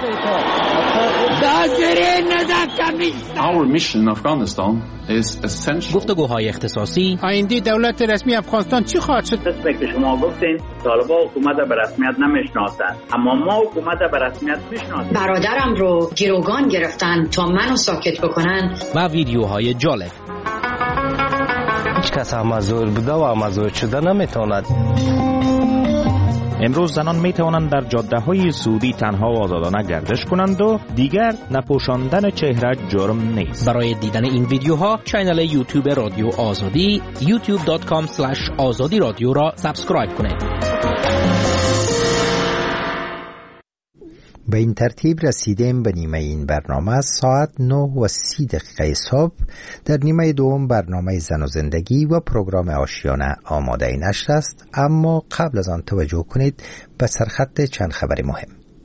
[SPEAKER 18] Our mission in Afghanistan is essential.
[SPEAKER 20] گفتگوهای اختصاصی.
[SPEAKER 2] آینده دولت رسمی افغانستان چی خواهد شد؟
[SPEAKER 22] دسته که شما گفتین طالبان حکومت به رسمیت نمیشناسند، اما ما حکومت به رسمیت میشناسیم.
[SPEAKER 23] برادرم رو گروگان گرفتن تا منو ساکت بکنن.
[SPEAKER 20] و ویدیوهای جالب.
[SPEAKER 24] هیچ کس مزور بوده و مزور شده نمیتواند.
[SPEAKER 20] امروز زنان می توانند در جاده های سعودی تنها و آزادانه گردش کنند و دیگر نپوشاندن چهره جرم نیست. برای دیدن این ویدیوها کانال یوتیوب رادیو آزادی یوتیوب دات کام اسلش آزادی رادیو را سابسکرایب کنید.
[SPEAKER 1] به این ترتیب رسیدیم به نیمه این برنامه. ساعت نه و سی دقیقه صبح در نیمه دوم برنامه زن و زندگی و پروگرام آشیانه آماده نشر است، اما قبل از آن توجه کنید به سرخط چند خبر مهم.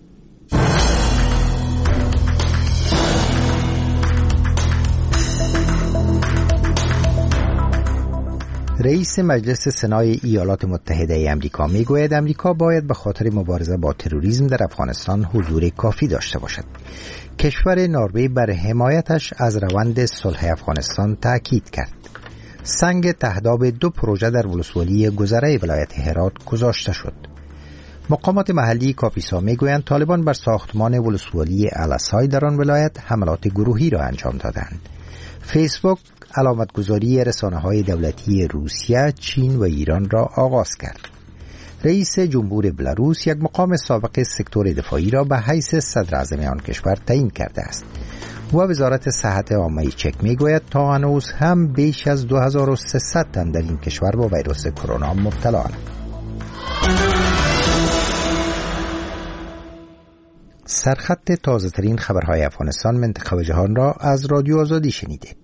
[SPEAKER 1] رئیس مجلس سنای ایالات متحده آمریکا میگوید آمریکا باید به خاطر مبارزه با تروریسم در افغانستان حضور کافی داشته باشد. کشور نروژ بر حمایتش از روند صلح افغانستان تاکید کرد. سنگ تهداب دو پروژه در ولسوالی گذره ولایت هرات گذاشته شد. مقامات محلی کاپیسا میگویند طالبان بر ساختمان ولسوالی الاسای در آن ولایت حملات گروهی را انجام دادند. فیسبوک علامتگذاری رسانه‌های دولتی روسیه، چین و ایران را آغاز کرد. رئیس جمهور بلاروس یک مقام سابق سکتور دفاعی را به حیث صدر اعظم آن کشور تعیین کرده است. و وزارت صحت عامه چک میگوید تا هنوز هم بیش از دو هزار و سیصد تن در این کشور با ویروس کرونا مبتلااند. سرخط تازه ترین خبرهای افغانستان، منطقه و جهان را از رادیو آزادی شنیدید.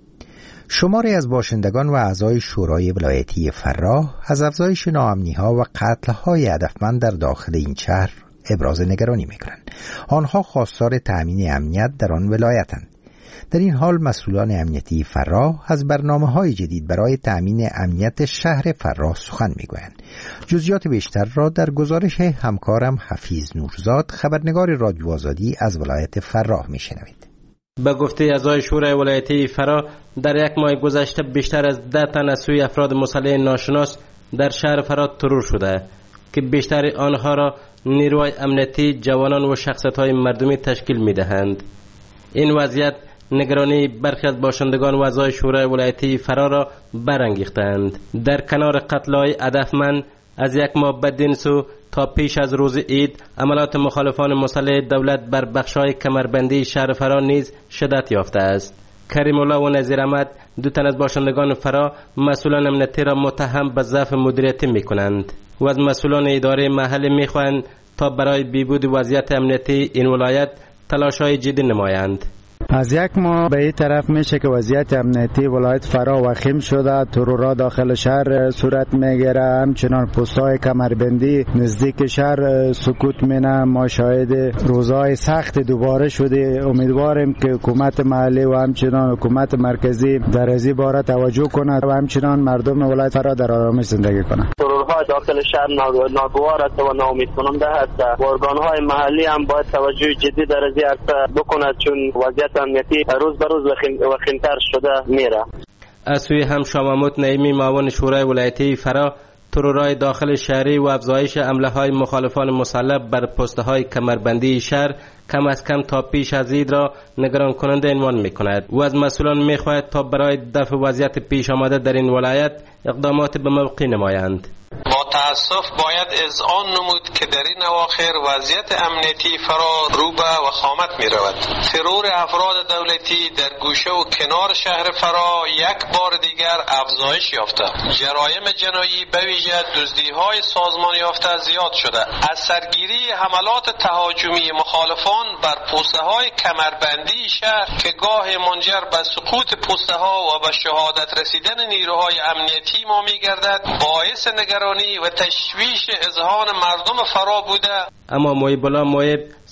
[SPEAKER 1] شماری از باشندگان و اعضای شورای ولایتی فراه از افزایش ناامنی‌ها و قتل‌های هدفمند در داخل این شهر ابراز نگرانی می‌کنند. آنها خواستار تأمین امنیت در آن ولایتند. در این حال مسئولان امنیتی فراه از برنامه‌های جدید برای تأمین امنیت شهر فراه سخن می‌گویند. جزئیات بیشتر را در گزارش همکارم حفیظ نورزاد، خبرنگار رادیو آزادی از ولایت فراه می‌شنوید.
[SPEAKER 25] به گفته اعضای شورای ولایتی فراه، در یک ماه گذشته بیشتر از ده تن از سوی افراد مسلح ناشناس در شهر فراه ترور شده که بیشتر آنها را نیروهای امنیتی، جوانان و شخصیت‌های مردمی تشکیل می‌دهند. این وضعیت نگرانی برخی از باشندگان و اعضای شورای ولایتی فراه را برانگیختند. در کنار قتل‌های هدفمند از یک ماه بدین سو تا پیش از روز عید، عملات مخالفان مسلح دولت بر بخش‌های کمربندی شهر فراه نیز شدت یافته است. کریم الله و نظیر احمد، دو تن از باشندگان فراه، مسئولان امنیتی را متهم به ضعف مدیریتی می‌کنند و از مسئولان اداره محلی می‌خواهند تا برای بهبود وضعیت امنیتی این ولایت تلاش‌های جدی نمایند.
[SPEAKER 26] از یک ماه به این طرف میشه که وضعیت امنیتی ولایت فراه وخیم شده. ترورها داخل شهر صورت میگیره، همچنان پست‌های کمربندی نزدیک شهر سکوت مینه. ما شاهد روزهای سخت دوباره شده. امیدواریم که حکومت محلی و همچنان حکومت مرکزی در از این باره توجه کند و همچنان مردم ولایت فراه در آرامش زندگی کنند.
[SPEAKER 27] ترورها داخل شهر ناگوار است و ناامید کننده است. ارگان‌های محلی هم باید توجه جدی در از این عرصه بکند، چون وضعیت امنیتی روز به روز وخیم‌تر شده میره.
[SPEAKER 25] از سوی هم شاه محمود نعیمی، معاون شورای ولایتی فراه، ترورهای داخل شهری و افزایش حمله‌های مخالفان مسلح بر پست‌های کمربندی شهر کم از کم تا پیش از عید را نگران کننده عنوان می‌کند و از مسئولان می‌خواهد تا برای دفع وضعیت پیش آمده در این ولایت اقدامات به موقع نمایند.
[SPEAKER 28] با تأسف باید اذعان نمود که در این اواخر وضعیت امنیتی فراه رو به وخامت می رود. ترور افراد دولتی در گوشه و کنار شهر فراه یک بار دیگر افزایش یافته. جرایم جنایی به ویژه دزدی‌های سازمان یافته زیاد شده. از سرگیری حملات تهاجمی مخالفان بر پوسته‌های کمربندی شهر که گاه منجر به سقوط پوسته‌ها و به شهادت رسیدن نیروهای امنیتی ما می‌گردد، باعث نگرانی و تشویش اذهان مردم فرا بوده.
[SPEAKER 25] اما محیب الله محیب،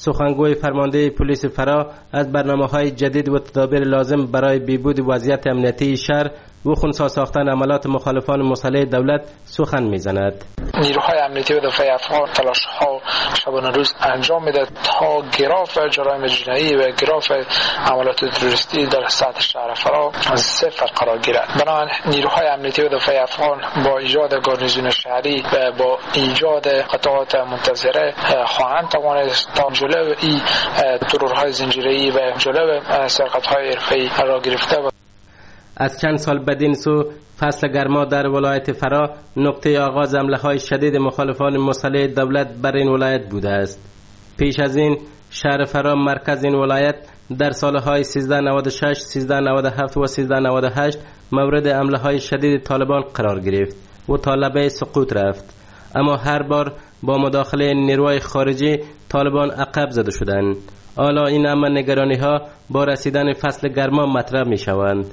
[SPEAKER 25] سخنگوی فرمانده پلیس فرا از برنامه‌های جدید و تدابیر لازم برای بهبود وضعیت امنیتی شهر و خنثی ساختن عملات مخالفان مسلح دولت سخن می‌زند.
[SPEAKER 3] نیروهای امنیتی و دفاع افغان تلاش‌ها شبانه روز انجام می‌دهد تا گراف جرایم جنایی و گراف عملات تروریستی در سطح شهر فرا از صفر قرار گیرد. بنابراین نیروهای امنیتی و دفاع افغان با ایجاد گارنیزون شهری و با ایجاد قطعات منتظره خواهند توانست تا جلو این ترورهای زنجیره‌ای و جلو سرقت‌های حرفه‌ای را گرفته.
[SPEAKER 25] از چند سال بدین سو فصل گرما در ولایت فرا نقطه آغاز حمله‌های شدید مخالفان مسلح دولت بر این ولایت بوده است. پیش از این شهر فرا مرکز این ولایت در سالهای سیزده نود و شش، سیزده نود و هفت و سیزده نود و هشت مورد حمله‌های شدید طالبان قرار گرفت و تا لبه سقوط رفت، اما هر بار با مداخله نیروهای خارجی طالبان عقب زده شدند. حالا این همه نگرانی‌ها با رسیدن فصل گرما مطرح می‌شوند.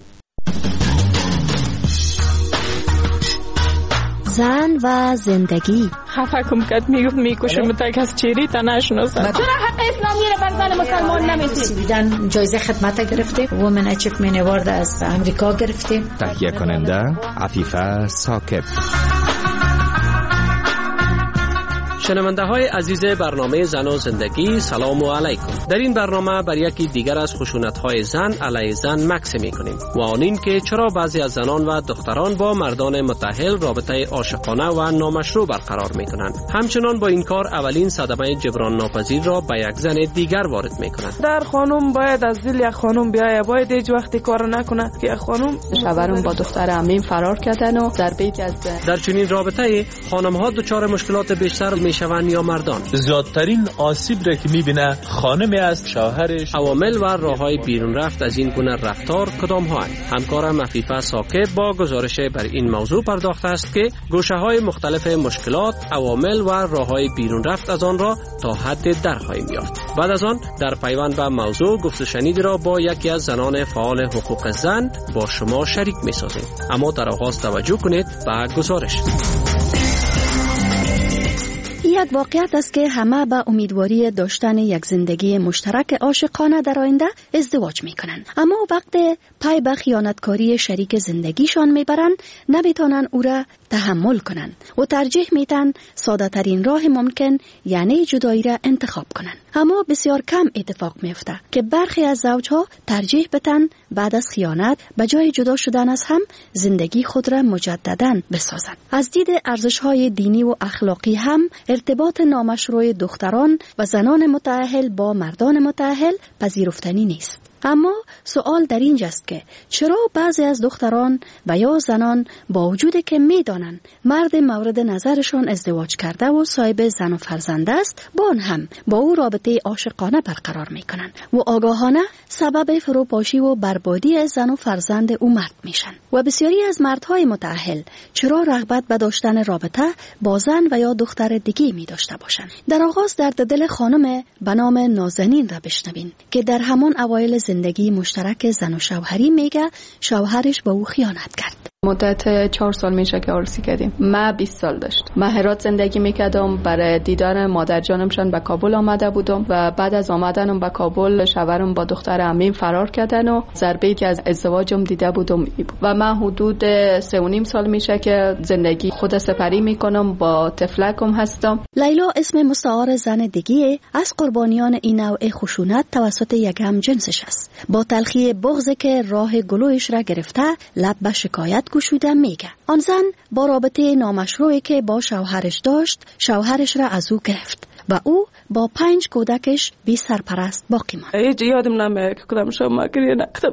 [SPEAKER 21] زن و زندگی.
[SPEAKER 4] خفه کم کد میگفت میکشم تا کس چیری تا نشناسم.
[SPEAKER 6] چرا حق اسلامی رو بر زن مسلمان نمیدید؟
[SPEAKER 23] سویدن جایزه خدمت گرفتیم، وومن اچیومنت اوارد از امریکا گرفتیم.
[SPEAKER 7] تهیه کننده عفیفه ساکب.
[SPEAKER 8] شنونده های عزیز برنامه زن و زندگی، سلام و علیکم. در این برنامه بر یکی دیگر از خشونت های زن علیه زن مکس می کنیم و آن این که چرا بعضی از زنان و دختران با مردان متأهل رابطه عاشقانه و نامشروع برقرار می کنند. همچنان با این کار اولین صدمه جبران ناپذیر را به یک زن دیگر وارد می کنند.
[SPEAKER 4] در خانم باید از دل یک خانم بیاید، باید هیچ وقتی کار نکنه که یک خانم.
[SPEAKER 9] شوهرم با دختر عمیم فرار کردن و در بیت از
[SPEAKER 8] در چنین رابطه خانم ها دچار مشکلات بیشتر می شوند یا مردان؟
[SPEAKER 10] زیادترین آسیب را که میبینه خانمی است، شوهرش.
[SPEAKER 8] عوامل و راههای بیرون رفت از این گونه رفتار کدام ها؟ همکارم عفیفه ساکب با گزارش بر این موضوع پرداخته است که گوشه های مختلف مشکلات، عوامل و راههای بیرون رفت از آن را تا حد در خواهیم یافت. بعد از آن در پیوند به موضوع گفت و شنیدی را با یکی از زنان فعال حقوق زن با شما شریک می‌سازیم. اما در آغاز توجه کنید به گزارش.
[SPEAKER 21] یک واقعیت است که همه به امیدواری داشتن یک زندگی مشترک عاشقانه در آینده ازدواج می کنند، اما وقت پای به خیانتکاری شریک زندگیشان می برند نمیتونن او را تحمل کنند و ترجیح میدن ساده ترین راه ممکن یعنی جدایی را انتخاب کنند. اما بسیار کم اتفاق میفته که برخی از زوجها ترجیح بدن بعد از خیانت به جای جدا شدن از هم زندگی خود را مجددا بسازند. از دید ارزش‌های دینی و اخلاقی هم ارتباط نامشروع دختران و زنان متأهل با مردان متأهل پذیرفتنی نیست. اما سوال در اینجاست که چرا بعضی از دختران و یا زنان با وجودی که میدانند مرد مورد نظرشان ازدواج کرده و صاحب زن و فرزند است، با آن هم با او رابطه عاشقانه برقرار میکنند و آگاهانه سبب فروپاشی و بربادی زن و فرزند او مرد میشن. و بسیاری از مردهای متأهل چرا رغبت به داشتن رابطه با زن و یا دختر دیگه می داشته باشند؟ در آغاز درد دل خانم به نام نازنین را بشنوین که در همان اوایل زندگی مشترک زن و شوهری میگه شوهرش با او خیانت کرد.
[SPEAKER 9] مدت چهار سال میشه که عروسی کردیم. من بیست سال داشت. من هرات زندگی میکردم، برای دیدار مادر جانمشان به کابل آمده بودم و بعد از آمدنم به کابل شوهرم با دختر عمیم فرار کردن و ضربه‌ای که از ازدواجم دیده بودم ای بود. و من حدود سه و نیم سال میشه که زندگی خود سپری میکنم، با طفلکم هستم.
[SPEAKER 21] لیلا اسم مستعار زن دیگه از قربانیان این نوع خشونت توسط یک هم جنسش است. با تلخی بغض که راه گلویش را گرفته لب به شکایت گشوده میگه آن زن با رابطه نامشروعی که با شوهرش داشت شوهرش را از او گرفت و او با پنج کودکش بی سرپرست باقی ماند.
[SPEAKER 4] هیچ یادم نمیاد که کدام شما گریه نکردم.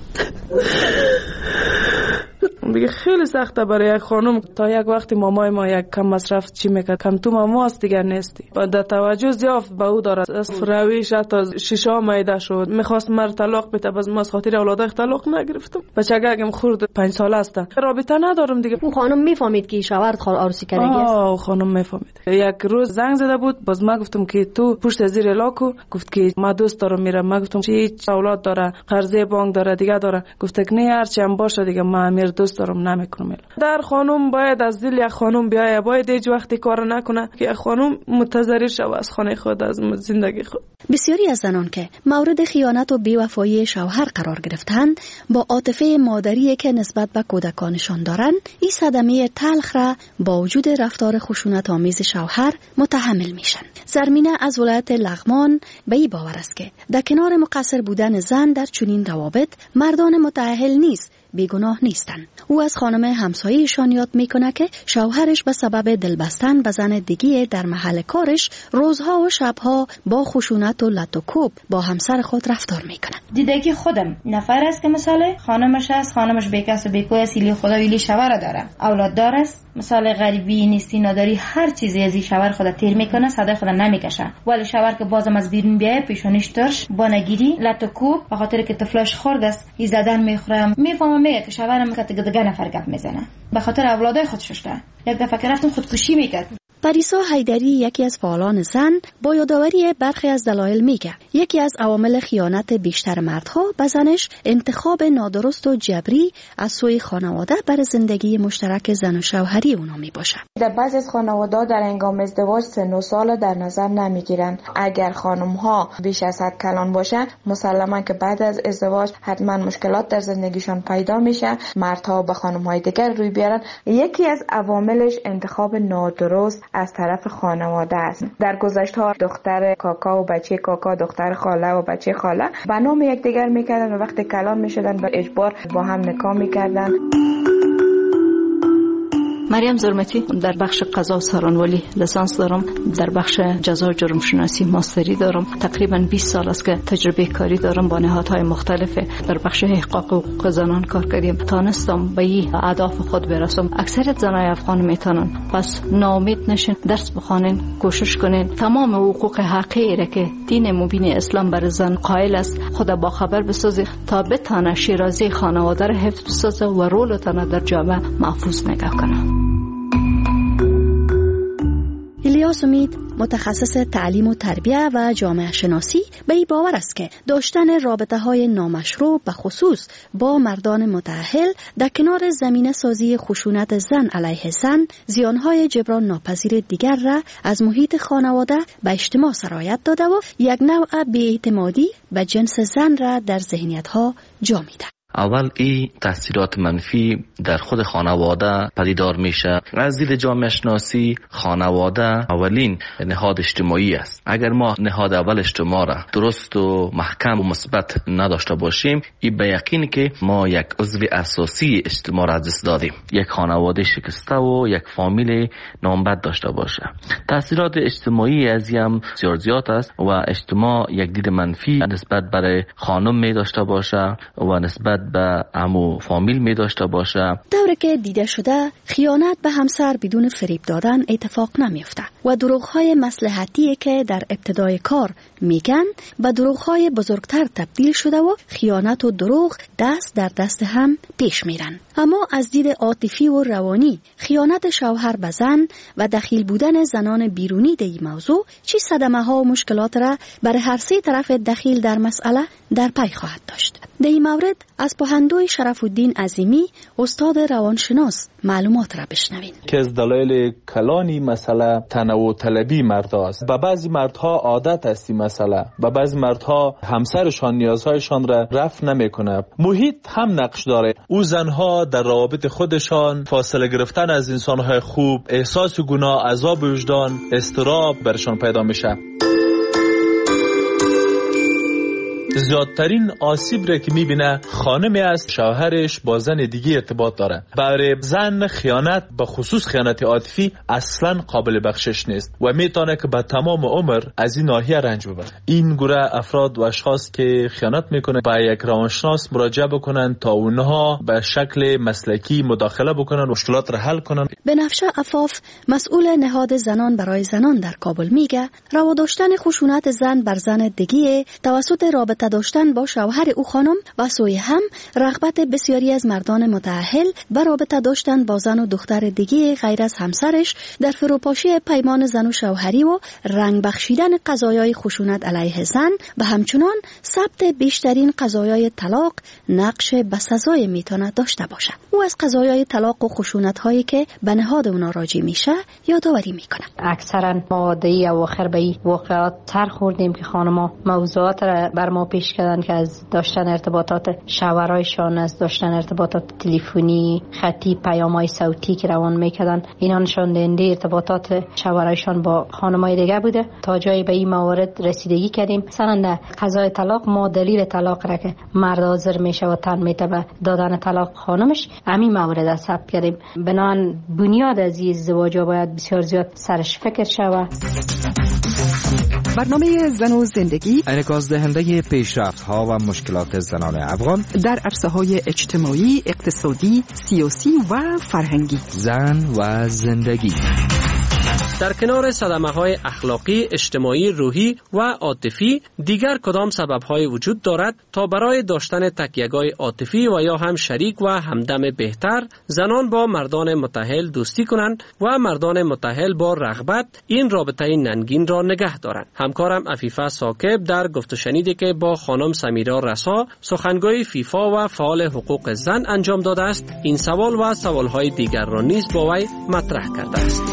[SPEAKER 4] دیگه خیلی سخته برای یک خانم. تا یک وقتی مامای ما یک کم مصرف چی میکرد، کم تو ماماست دیگر نیستی. و در توجه زیافت به او دارد. از رویش حتی شیشه میده شد، میخواست مرد طلاق بده، باز ما از خاطر اولادای طلاق نگرفتم. بچگم خورد پنج ساله هستن، رابطه ندارم دیگه.
[SPEAKER 21] اون خانم میفهمید که شوهر خال عروسی کرده است.
[SPEAKER 4] آه خانم میفهمید. یک روز زنگ زده بود، باز ما گفتم که تو پشت زیر لاکو، گفت که ما دوست دارم میرم. ما گفتم چی اولاد داره، قرضه بانک داره، دیگه داره. گفت که نه هر چی هم باشه دیگه ما امیر دوست دوست دارم نمیکنم. در خانم باید از دل یک خانم بیایه، باید هیچ وقتی کار نکنه که یک خانم متضرر شود از خانه خود، از زندگی خود.
[SPEAKER 21] بسیاری از زنان که مورد خیانت و بی‌وفایی شوهر قرار گرفتند، با عاطفه مادری که نسبت به کودکانشان دارند، این صدمه تلخ را با وجود رفتار خشونت آمیز شوهر متحمل میشن. زرمینه از ولایت لغمان به این باور است که در کنار مقصر بودن زن در چنین روابط، مردان متأهل نیست بیگناه نیستند. او از خانم همسایه‌شان یاد میکنه که شوهرش به سبب دلبستن به زن دیگه در محل کارش روزها و شبها با خشونت و لط و کوب با همسر خود رفتار میکنه.
[SPEAKER 5] دیدگی خودم نفر است که مثلا خانمش است، خانمش بیکس و بیکوی است، ایلی خدا ویلی شوهر داره، اولاد داره است، مثلا غریبی نیستی نداری، هر چیزی از این شوهر خدا تیر میکنه، صدای خدا نمیکشه. ولی شوهر که بازم از بیرون بیای پیشونیش ترش با نگیری لط و کوب، به خاطر که طفلش خورد است ای زدن میخوره، میفهمه میگه که شوهرم که دیگه نفر گپ میزنه، به خاطر اولادای خودش شده. یک دفعه که رفتم خودکشی میکرد.
[SPEAKER 21] پریسا حیدری، یکی از فعالان زن، با یادآوری برخی از دلایل میگه یکی از عوامل خیانت بیشتر مردها به زنش انتخاب نادرست و جبری از سوی خانواده بر زندگی مشترک زن و شوهری اونا میباشه.
[SPEAKER 11] در بعضی از خانواده‌ها در هنگام ازدواج سن و سال در نظر نمیگیرن. اگر خانم‌ها بیش از حد کلان باشه، مسلما که بعد از ازدواج حتما مشکلات در زندگیشان پیدا میشه، مردها به خانم‌های دیگر روی بیارن. یکی از عواملش انتخاب نادرست از طرف خانواده است. در گذشته دختر کاکا و بچه کاکا، دختر خاله و بچه خاله به نام یکدیگر میکردن و وقتی کلان میشدن به اجبار با هم نکاح میکردن.
[SPEAKER 9] مریم زرمتی در بخش قضا و سارانوالی لیسانس دارم، در بخش جزا و جرم شناسی ماستری دارم. تقریبا بیست سال است که تجربه کاری دارم با نهادهای مختلف در بخش احقاق حقوق زنان کار کردیم. تانستم به این اهداف خود برسم. اکثریت زنای افغان میتونن، پس ناامید نشین، درس بخونین، کوشش کنین. تمام حقوق حقیقی را که دین مبین اسلام بر زن قائل است خود با خبر بسازی تا بتونه شیرازی خانواده را حفظ بسازه و رولتان در جامعه محفوظ نگه کنه.
[SPEAKER 21] الیاس امید، متخصص تعلیم و تربیه و جامعه شناسی، به این باور است که داشتن رابطه های نامشروع به خصوص با مردان متأهل در کنار زمینه سازی خشونت زن علیه زن، زیانهای جبران ناپذیر دیگر را از محیط خانواده به اجتماع سرایت داده و یک نوع بی‌اعتمادی به جنس زن را در ذهنیت‌ها جا می‌دهد.
[SPEAKER 12] اول این تاثیرات منفی در خود خانواده پدیدار میشه. از دید جامعه شناسی خانواده اولین نهاد اجتماعی است. اگر ما نهاد اول اجتماع را درست و محکم و مثبت نداشته باشیم، این به یقین که ما یک عضو اساسی اجتماع را از دست دادیم. یک خانواده شکسته و یک فامیل نامبد داشته باشه. تاثیرات اجتماعی از هم زیاد زیاد است و اجتماع یک دید منفی نسبت برای خانم می داشته باشه و نسبت به عمو فامیل می داشته باشه.
[SPEAKER 21] دوره که دیده شده خیانت به همسر بدون فریب دادن اتفاق نمیفته و دروغ‌های مصلحتی که در ابتدای کار میگن به دروغ‌های بزرگتر تبدیل شده و خیانت و دروغ دست در دست هم پیش میرن. اما از دید عاطفی و روانی، خیانت شوهر به زن و دخیل بودن زنان بیرونی در این موضوع چه صدمه‌ها و مشکلات را برای هر سه طرف دخیل در مسئله در پی خواهد داشت. در این مورد از پوهندوی شرف الدین عظیمی، استاد روانشناس، معلومات را بشنوین.
[SPEAKER 10] که از دلایل کلانی مسئله تنوع طلبی مرد است. به بعضی مردها عادت است این مسئله. به بعضی مردها همسرشان نیازهایشان را رفع نمیکنه. محیط هم نقش داره. او زنها در روابط خودشان فاصله گرفتن از انسانهای خوب، احساس گناه، عذاب وجدان، اضطراب برشان پیدا میشه. زیادترین آسیب را که میبینه خانمی است شوهرش با زن دیگه ارتباط داره. برای زن خیانت، به خصوص خیانت عاطفی، اصلا قابل بخشش نیست و میتونه که به تمام عمر از این ناحیه رنج ببره. این گروه افراد و اشخاص که خیانت میکنه به یک روانشناس مراجعه بکنن تا اونها به شکل مسلکی مداخله بکنن، مشکلات را حل کنن.
[SPEAKER 21] بنفشه عفاف، مسئول نهاد زنان برای زنان در کابل، میگه روا داشتن خشونت زن بر زن دیگه توسط رابطه رابطه داشتن با شوهر او خانم و سوی هم رغبت بسیاری از مردان متأهل به رابطه داشتن با زن و دختر دیگه غیر از همسرش در فروپاشی پیمان زن و شوهری و رنگ بخشیدن قضایای خشونت علیه زن و همچنان ثبت بیشترین قضایای طلاق نقش بسزای میتونه داشته باشه. او از قضایای طلاق و خشونت هایی که به نهاد اونا راجع میشه یادآوری میکنه.
[SPEAKER 23] اکثرا ما دی اواخر به این واقعات سر خوردیم که خانما موضوعات را بر ما پیش کردن که از داشتن ارتباطات شوهرایشان، از داشتن ارتباطات تلفنی، خطی، پیام‌های صوتی که روان میکردن، اینا نشان دهنده ارتباطات شوهرایشان با خانمای دیگه بوده. تا جایی به این موارد رسیدگی کردیم. مثلا قضای طلاق ما دلیل طلاق را که مرد حاضر میشه و تن میته به دادن طلاق خانمش، همین موارد را ثبت کردیم. بنان بنیاد از این ازدواج باید بسیار زیاد سرش فکر شود.
[SPEAKER 2] برنامه زن و زندگی
[SPEAKER 7] انعکاس دهنده پیشرفت‌ها و مشکلات زنان افغان
[SPEAKER 2] در عرصه‌های اجتماعی، اقتصادی، سیاسی و فرهنگی.
[SPEAKER 7] زن و زندگی
[SPEAKER 8] در کنار صدمه‌های اخلاقی، اجتماعی، روحی و عاطفی، دیگر کدام سبب‌های وجود دارد تا برای داشتن تکیه‌های عاطفی و یا هم شریک و همدم بهتر زنان با مردان متأهل دوستی کنند و مردان متأهل با رغبت این رابطه ننگین را نگه دارند؟ همکارم عفیفه ساکب در گفت و شنیدی که با خانم سمیرا رسا، سخنگوی فیفا و فعال حقوق زن انجام داده است، این سوال و سوال‌های دیگر را نیز با وی مطرح کرده است.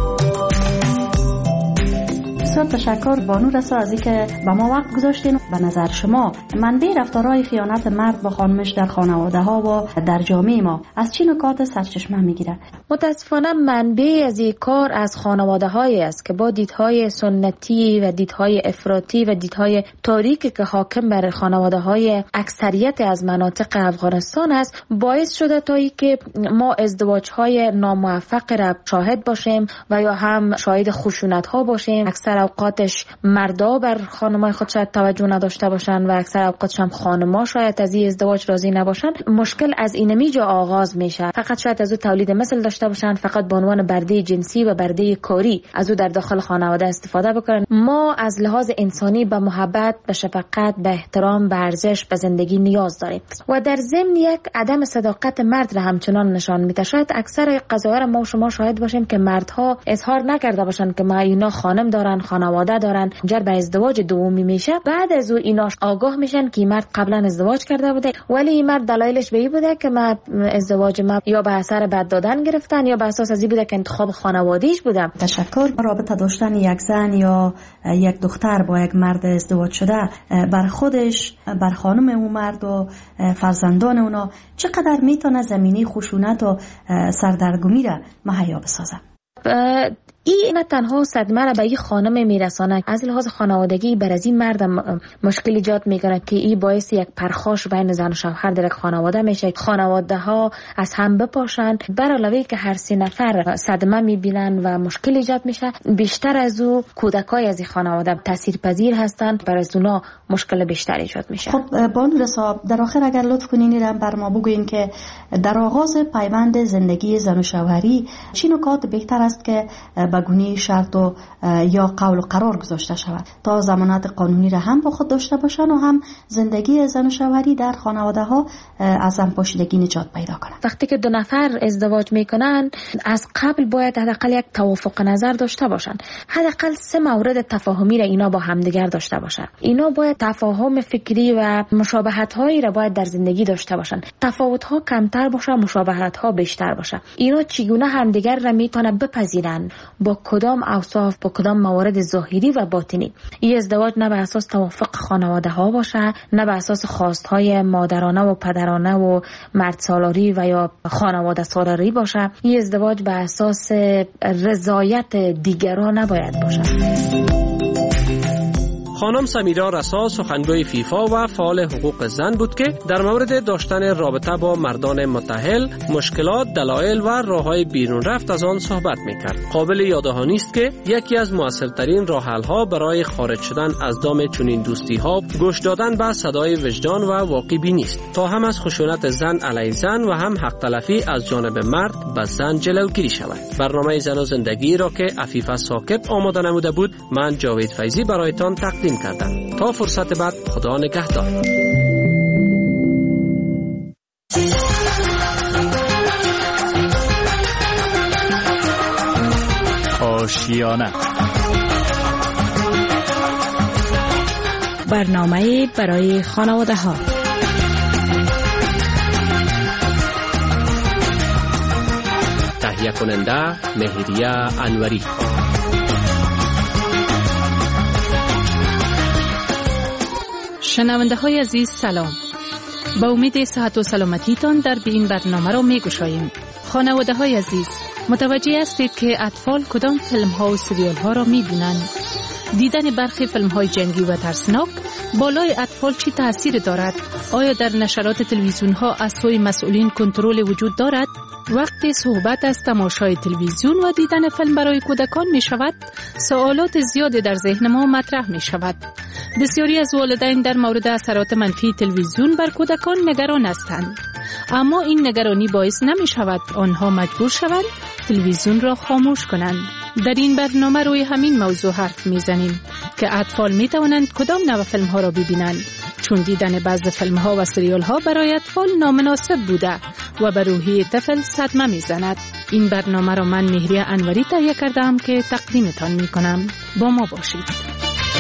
[SPEAKER 13] بسیار تشکر بانو رسا از اینکه به ما وقت گذاشتین. به نظر شما منبع رفتارهای خیانت مرد با خانمش در خانواده ها و در جامعه ما از چه نکات سرچشمه میگیره؟
[SPEAKER 23] متاسفانه منبع از این کار از خانواده هایی است که با دیدهای سنتی و دیدهای افراطی و دیدهای تاریکی که حاکم بر خانواده های اکثریت از مناطق افغانستان است، باعث شده تا ای که ما ازدواج های ناموفق را شاهد باشیم و یا هم شاهد خشونت ها باشیم. اکثر اوقاتش مردا بر خانمای خود شاید توجه نداشته باشن و اکثر اوقاتش هم خانما شاید از این ازدواج راضی نباشن. مشکل از اینمی جا آغاز میشه. فقط شاید از او تولید مثل داشته باشن، فقط به عنوان برده جنسی و برده کاری از او در داخل خانواده استفاده بکنن. ما از لحاظ انسانی به محبت، به شفقت، به احترام، به ارزش، به زندگی نیاز داریم و در ضمن یک عدم صداقت مرد را همچنان نشان میده. شاید اکثر قضایا ما و شما شاهد باشیم که مردها اظهار نکرده باشن که ما اینا خانم دارن، خانواده دارن، جر به ازدواج دومی میشه. بعد از او اینا آگاه میشن که مرد قبلا ازدواج کرده بوده، ولی این مرد دلایلش به این بوده که ما ازدواج ما یا به اثر بد دادن گرفتن یا به اساس از این بوده که انتخاب خانوادگیش بوده.
[SPEAKER 13] تشکر. رابطه داشتن یک زن یا یک دختر با یک مرد ازدواج شده بر خودش، بر خانم اون مرد و فرزندان اونا چقدر میتونه زمینه خشونت و سردرگمی را مهیا بسازه؟
[SPEAKER 23] این نه تنها صدمه را به این خانم میرسانه، از لحاظ خانوادگی بر از این مرد مشکل ایجاد میکنه که این باعث یک پرخاش بین زن و شوهر در خانواده میشه. خانواده ها از هم بپاشن، بر علاوه که هر سه نفر صدمه میبینن و مشکل ایجاد میشه، بیشتر از او کودکای از این خانواده تاثیرپذیر هستن، بر از اونا مشکل بیشتر ایجاد میشه.
[SPEAKER 13] خب بانو رسا، در آخر اگر لطف کنین را بر ما بگوین که در آغاز پیوند زندگی زن و شوهری چه نکات بهتر است که به گونه شرط و یا قول و قرار گذاشته شود تا ضمانت قانونی را هم با خود داشته باشن و هم زندگی زن و شوهری در خانواده ها از هم پاشیدگی نجات پیدا کنند.
[SPEAKER 23] وقتی که دو نفر ازدواج میکنن از قبل باید حداقل یک توافق نظر داشته باشن، حداقل سه مورد تفاهمی را اینا با همدیگر داشته باشن. اینا باید تفاهم فکری و مشابهت هایی را باید در زندگی داشته باشن. تفاوت ها کمتر باشه، مشابهت ها بیشتر باشه. اینا چگونه همدیگر را میتونه بپذیرن، با کدام اوصاف، با کدام موارد ظاهری و باطنی. این ازدواج نه به اساس توافق خانواده ها باشه، نه به اساس خواست های مادرانه و پدرانه و مرد سالاری و یا خانواده سالاری باشه. این ازدواج به اساس رضایت دیگران نباید باشه.
[SPEAKER 8] خانم سمیرا رسا، سخنگوی فیفا و فعال حقوق زن بود که در مورد داشتن رابطه با مردان متأهل، مشکلات، دلایل و راههای بیرون رفت از آن صحبت میکرد. قابل یادداشت است که یکی از مؤثرترین راه‌حل‌ها برای خارج شدن از دام چنین دوستی‌ها گوش دادن به صدای وجدان و واقع بینی است تا هم از خشونت زن علیه زن و هم حق تلفی از جانب مرد به زن جلوگیری شود. برنامه زن و زندگی را که عفیفه ساکب آماده نموده بود، من جاوید فیضی برایتان تقدیم تقدیم کردند. تا فرصت بعد، خدا نگهدار.
[SPEAKER 20] آشیانه،
[SPEAKER 21] برنامه برای خانواده ها.
[SPEAKER 8] تهیه کننده مهریه انوری.
[SPEAKER 21] شنونده های عزیز سلام. با امید صحت و سلامتیتان در به این برنامه را می گشاییم. خانواده های عزیز، متوجه هستید که اطفال کدام فیلم ها و سریال ها را می بینند؟ دیدن برخی فیلم های جنگی و ترسناک بالای اطفال چی تأثیر دارد؟ آیا در نشرات تلویزیون ها از سوی مسئولین کنترل وجود دارد؟ وقتی صحبت از تماشای تلویزیون و دیدن فیلم برای کودکان می شود، سوالات زیادی در ذهن ما مطرح می شود. بسیاری از والدین در مورد اثرات منفی تلویزیون بر کودکان نگران هستند. اما این نگرانی باعث نمی شود آنها مجبور شوند تلویزیون را خاموش کنند. در این برنامه روی همین موضوع حرف می زنیم که اطفال می توانند کدام نوع فیلم ها را ببینند، چون دیدن بعض فیلم ها و سریال ها برای اطفال نامناسب بوده و بر روحی طفل صدمه می زند. این برنامه را من مهریه انوری تهیه کردم که تقدیمتان می کنم. با ما باشید.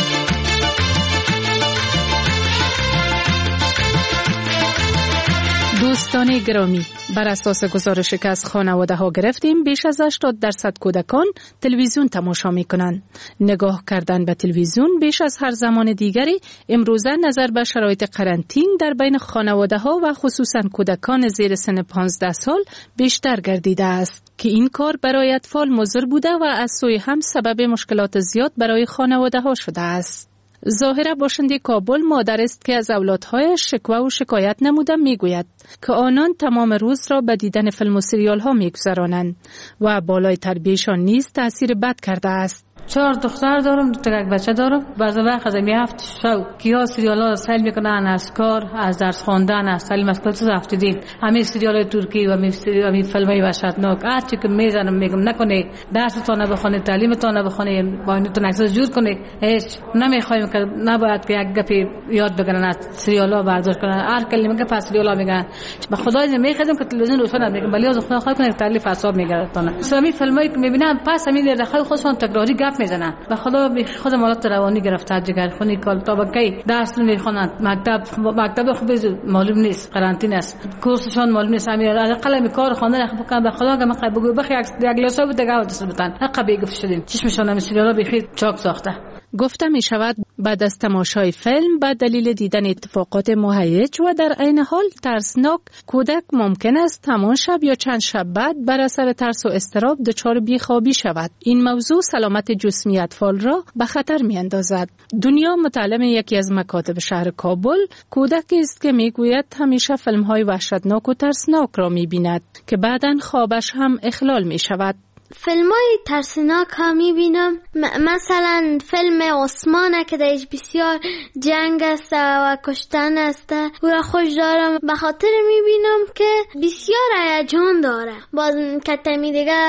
[SPEAKER 21] دوستان گرامی، بر اساس گزارشی که از خانواده ها گرفتیم، بیش از هشتاد درصد کودکان تلویزیون تماشا می کنند. نگاه کردن به تلویزیون بیش از هر زمان دیگری امروزه نظر به شرایط قرنطین در بین خانواده ها و خصوصا کودکان زیر سن پانزده سال بیشتر گردیده است که این کار برای اطفال مضر بوده و از سوی هم سبب مشکلات زیاد برای خانواده ها شده است. ظاهره باشنده کابل مادر است که از اولادهایش شکوه و شکایت نموده میگوید که آنان تمام روز را به دیدن فیلم و سریال ها میگذرانند و بالای تربیهشان نیز تأثیر بد کرده است.
[SPEAKER 14] چهار دختر دارم، دو تا بچه دارم. بعض وقت از می هفت شو کیا سریال ها سیل میکنن، از کار، از درس خواندن، از تعلیم، از کلاس رفته دید. همه سریال های ترکی و همه سریال همه فیلم های وحشتناک. هر چی که میزنم میگم نکنه، درستون بخونه، تعلیمتون بخونه، با اینتون عکس جور کنه. هیچ نمیخوایم که نباید که یک گپی یاد بگیرن از سریال ها برداشت کنن. هر کلمه که پس سریال ها میگن. به خدای نمیخوام که تلویزیون روشن میگم، ولی از خدا خواهی کنه تعلیف اعصاب میگیرتون. همین فیلم هایی که میبینن پس همین دخل خودشون تکراری گپ میزنن. به خدا به خود مالات روانی گرفته، جگرخونی، کال طبقه، درس نمیخونن، مکتب مکتب خوب معلوم نیست، قرنطینه است، کورسشون معلوم نیست. همین از قلم کار خواندن خب کنه. به خدا که من بگو بخی یک گلاس آب دیگه دست بتن حق بگفت شدیم چشمشون هم سریالا بخیر چاک ساخته.
[SPEAKER 21] گفته می شود بعد از تماشای فیلم به دلیل دیدن اتفاقات مهیج و در عین حال ترسناک، کودک ممکن است همان شب یا چند شب بعد بر اثر ترس و اضطراب دچار بیخوابی شود. این موضوع سلامت جسمی اطفال را به خطر می اندازد. دنیا متعلم یکی از مکاتب شهر کابل کودکی است که می گوید همیشه فیلم های وحشتناک و ترسناک را می بیند که بعداً خوابش هم اخلال می شود.
[SPEAKER 15] فیلم های ترسناک ها می بینم، م- مثلا فیلم عثمانه که درش بسیار جنگ است و کشتن است و را خوش دارم، به خاطر می بینم که بسیار هیجان داره. باز کتمی دیگه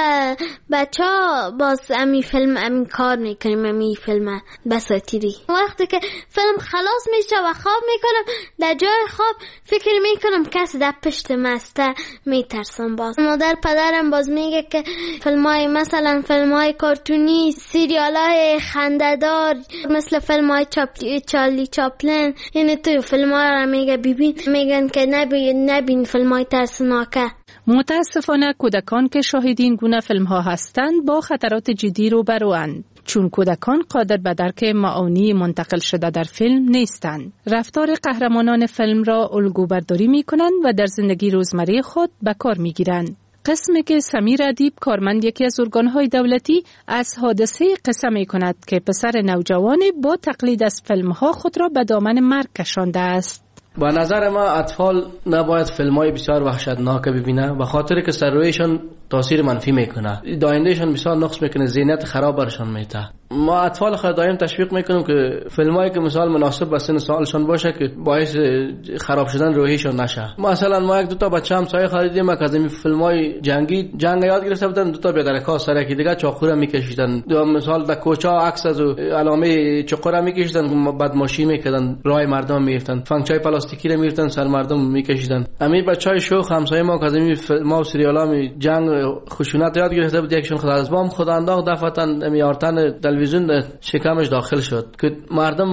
[SPEAKER 15] بچه ها باز امی فیلم امی کار میکنیم، امی فیلم بساتیری. وقتی که فیلم خلاص میشه و خواب میکنم، در جای خواب فکر میکنم کسی در پشت مسته میترسم. باز مادر پدرم باز میگه که فیلم مثلا فیلم های کارتونی، سریال های خنده‌دار مثل فیلم های چاپلی، چارلی چاپلین، یعنی تو فیلم ها را میگه ببین، میگن که نبین نبین فیلم های ترسناکه.
[SPEAKER 21] متاسفانه کودکان که شاهد این گونه فیلم ها هستند با خطرات جدی روبروند، چون کودکان قادر به درک معانی منتقل شده در فیلم نیستند. رفتار قهرمانان فیلم را الگو برداری می کنند و در زندگی روزمره خود به کار می گیرند. قسمی که سمیر ادیب، کارمند یکی از ارگان‌های دولتی، از حادثه قصه می کند که پسر نوجوانی با تقلید از فیلم‌ها خود را به دامن مرگ کشانده است.
[SPEAKER 16] با نظر ما اطفال نباید فیلم‌های بسیار وحشتناک ببینه، به خاطر که سر رویشان
[SPEAKER 25] تاثیر منفی میکنه، دایندهشان مثال نقص میکنه، ذهنیت خراب برشان میته. ما اطفال خود دائم تشویق میکنیم که فیلمایی که مثال مناسب به سن سالشان باشه که باعث خراب شدن روحیشان نشه. مثلا ما یک دو تا بچه همسایه خریدیم که از این فیلمای جنگی جنگ یاد گرفته بودن، دو تا بیادرکا سر یکی دیگه چاقو میکشیدن، دو مثال در کوچه عکس از علامه چقور میکشیدن، بعد ماشین میکردن راه مردم میرفتن، فنگچای پلاستیکی رو میرفتن سر مردم میکشیدن. همین بچهای شوخ همسایه ما که از این فیلم‌ها و سریالا جنگ خشونت یاد گرفته بود، یکشون خدا از بام خدا انداخت دفعتن میارتن تلویزیون شکمش داخل شد که مردم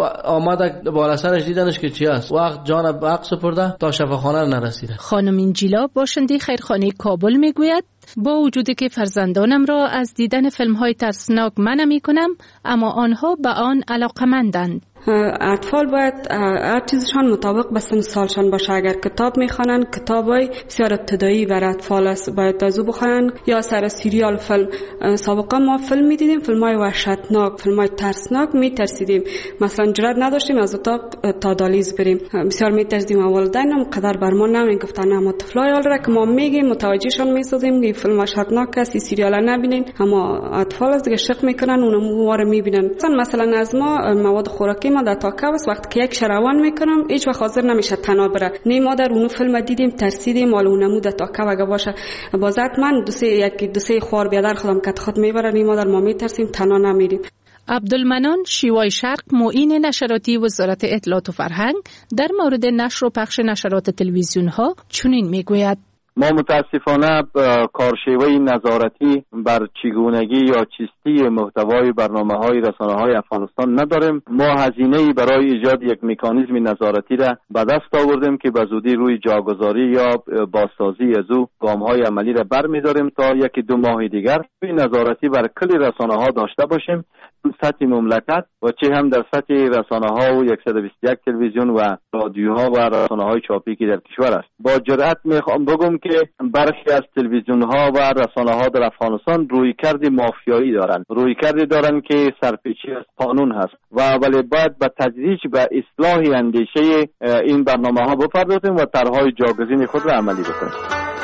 [SPEAKER 25] آمده بالا سرش دیدنش که چی است، وقت جان حق سپرده تا شفاخانه نرسیده.
[SPEAKER 21] خانم اینجیلا باشنده خیرخانه کابل میگوید با وجودی که فرزندانم را از دیدن فیلم‌های ترسناک منع می‌کنم، اما آنها به آن علاقه‌مندند.
[SPEAKER 1] اطفال باید هر چیزشان مطابق به سن سالشان باشه. اگر کتاب میخوانن، کتابای بسیار ابتدایی برای اطفال است، باید از او بخوانن، یا سر سریال فیلم. سابقا ما فیلم میدیدیم، فیلمای وحشتناک، فیلمای ترسناک، میترسیدیم، مثلا جرئت نداشتیم از اتاق تا دالیز بریم، بسیار میترسیدیم. والدینم قدر بر ما نمیگفتن، اما طفلای حال را که ما میگیم متوجهشان میسازیم که فیلم وحشتناک است، سریالا نبینین، اما اطفال از دیگه شق میکنن، اونم واره میبینن. مثلا مثلا از ما مواد خوراکی ما در تاکاوس وقتی که یک شروان میکنم هیچ وقت حاضر نمیشه تنها بره. نه ما در اون فیلم دیدیم ترسیدیم، مال اونمو در تاکاو اگه باشه بازات من دو سه یک دو سه خوار بیادر خودم کت خود میبره، نه ما در ما میترسیم تنها نمیریم.
[SPEAKER 21] عبدالمنان شیوای شرق معین نشراتی وزارت اطلاعات و فرهنگ در مورد نشر و پخش نشرات تلویزیون ها چنین میگوید:
[SPEAKER 16] ما متاسفانه کارشیوه نظارتی بر چگونگی یا چیستی محتوای برنامه‌های رسانه‌های افغانستان نداریم. ما هزینه‌ای برای ایجاد یک مکانیزم نظارتی را به دست آوردیم که به زودی روی جاگذاری یا بازسازی از او گام‌های عملی را برمی‌داریم تا یکی دو ماه دیگر این نظارتی بر کل رسانه‌ها داشته باشیم، سطح مملکت و چه هم در سطح رسانه‌ها و صد و بیست و یک تلویزیون و رادیوها و رسانه‌های چاپی که در کشور است. با جرأت می‌خوام بگم که برخی از تلویزیون‌ها و رسانه‌ها در افغانستان رویکرد مافیایی دارند، رویکردی دارند که سرپیچی از قانون هست و ولی باید به تدریج به اصلاح اندیشه این برنامه‌ها بپردازیم و طرح‌های جاگزین خود را عملی بکنیم.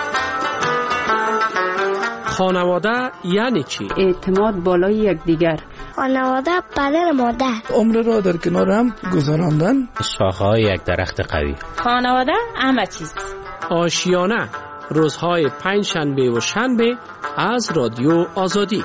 [SPEAKER 8] خانواده یعنی چی؟
[SPEAKER 17] اعتماد بالای یکدیگر.
[SPEAKER 15] خانواده پدر مادر.
[SPEAKER 18] عمر را در کنار هم گذراندن.
[SPEAKER 20] شاخه‌های یک درخت قوی.
[SPEAKER 6] خانواده همه چیز.
[SPEAKER 8] آشیانه روزهای پنج شنبه و شنبه از رادیو آزادی.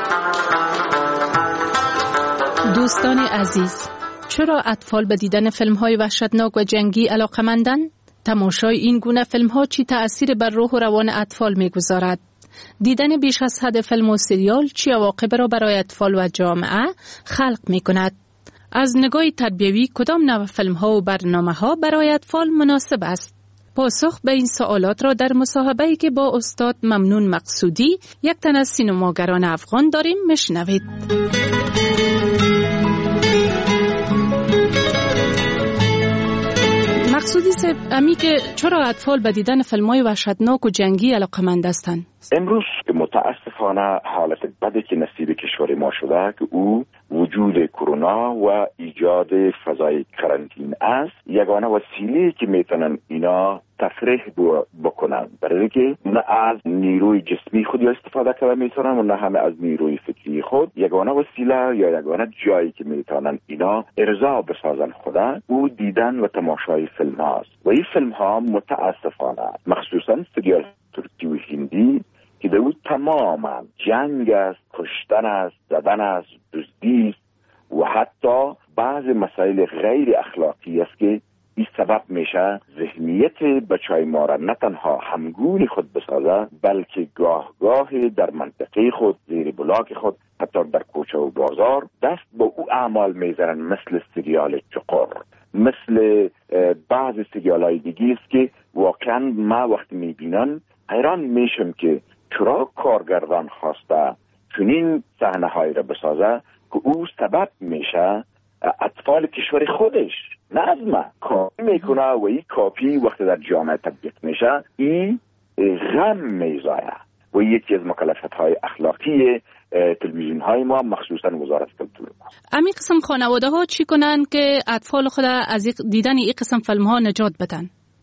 [SPEAKER 21] دوستان عزیز، چرا اطفال به دیدن فیلم‌های وحشتناک و جنگی علاقه‌مندند؟ تماشای این گونه فیلم‌ها چی تأثیر بر روح و روان اطفال می‌گذارد؟ دیدن بیش از حد فیلم و سریال چی عواقب را برای اطفال و جامعه خلق می‌کند؟ از نگاه تربیوی کدام نوع فیلم‌ها و برنامه‌ها برای اطفال مناسب است؟ پاسخ به این سوالات را در مصاحبه‌ای که با استاد ممنون مقصودی، یک تن از سینماگران افغان داریم میشنوید. مقصودی صاحب، امی که چرا اطفال به دیدن فیلم‌های وحشتناک و جنگی علاقه‌مند هستند؟
[SPEAKER 19] امروز که متاسفانه حالت بدی که نصیب کشور ما شده که او وجود کرونا و ایجاد فضای کرانتین است، یگانه وسیله که میتونن اینا تفریح بکنن، برای که نه از نیروی جسمی خود استفاده کنن میتونن و نه همه از نیروی فکری خود. یگانه وسیله یا یگانه جایی که میتونن اینا ارضا بسازن خدا او دیدن و تماشای فیلم هاست. و این فیلم ها متاسفانه مخصوصا سریال ترکی و هندی که در او تماما جنگ است، کشتن است، زدن است، دزدی است و حتی بعض مسائل غیر اخلاقی است که این سبب میشه ذهنیت بچهای ما را نه تنها همگون خود بسازه، بلکه گاه گاه در منطقه خود، زیر بلاک خود، حتی در کوچه و بازار دست با او اعمال میزنن، مثل سریال چقر، مثل بعض سریال های دیگه است که واقعا ما وقتی میبینن حیران میشم که چرا کارگردان خواسته چنین صحنه هایی را بسازه که او سبب میشه اطفال کشور خودش نه از ما کاپی میکنه و این کاپی وقتی در جامعه تطبیق میشه این غم میزایه و یکی از مکلفیت های اخلاقی تلویزیون های ما مخصوصا وزارت کلتور ما.
[SPEAKER 21] امی قسم خانواده ها چی کنن که اطفال خود از دیدن این قسم فیلم ها نجات بدن؟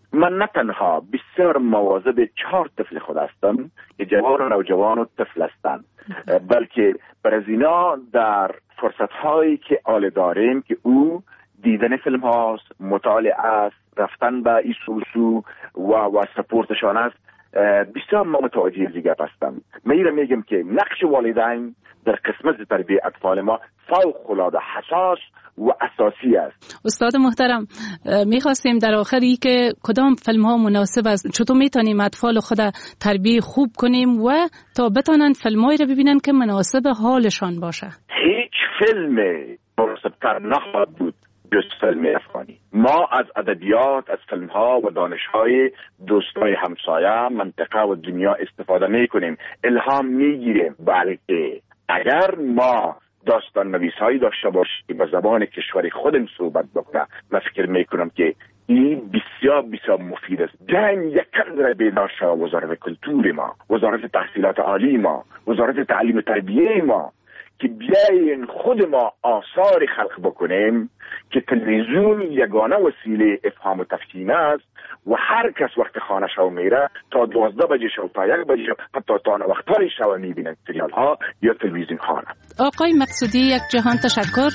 [SPEAKER 19] من نه تنها بسیار مواظب چهار طفل خود هستم که جوان و نوجوان و طفل هستند، بلکه بر از اینا در فرصت هایی که آل داریم که او دیدن فیلم هاست، مطالعه است، رفتن به این سوسو و و سپورتشان است، بسیار ما متوجه دیگه هستم. من میگم که نقش والدین در قسمت تربیت اطفال ما فوق العاده حساس و اساسی است.
[SPEAKER 3] استاد محترم، میخواستیم در آخری که کدام فیلم ها مناسب است، چطور میتونیم اطفال خود تربیت خوب کنیم و تا بتونن فیلم هایی رو ببینن که مناسب حالشان باشه؟
[SPEAKER 19] هیچ فیلم مناسبتر نخواهد بود جز فیلم افغانی. ما از ادبیات، از فیلم ها و دانش های دوستای همسایه، منطقه و دنیا استفاده میکنیم، الهام میگیریم. بلکه اگر ما داستان نویس هایی داشته باشیم به زبان کشور خودم صحبت بکنه، من فکر میکنم که این بسیار بسیار مفید است. جنگ یک کندره بیدار شد وزارت کلتور ما، وزارت تحصیلات عالی ما، وزارت تعلیم تربیه ما، که بیاین خود ما آثار خلق بکنیم که تلویزیون یگانه وسیله افهام و تفهیم است و هر کس وقت خانه شو میره تا دوازده بجه شو تا یک بجه شو حتی تا وقتهای شو میبینن سریال ها یا تلویزیون خانه.
[SPEAKER 3] آقای مقصودی، یک جهان تشکر.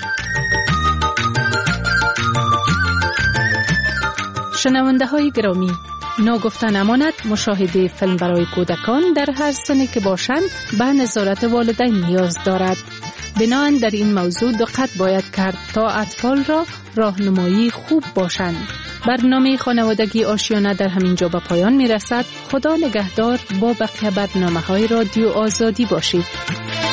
[SPEAKER 3] شنونده های گرامی، ناگفته نماند مشاهده فیلم برای کودکان در هر سنی که باشند به نظارت والدین نیاز دارد. بنابراین در این موضوع دقت باید کرد تا اطفال را راهنمایی خوب باشند. برنامه خانوادگی آشیانه در همین جا به پایان می رسد. خدا نگهدار. با بقیه برنامه های رادیو آزادی باشید.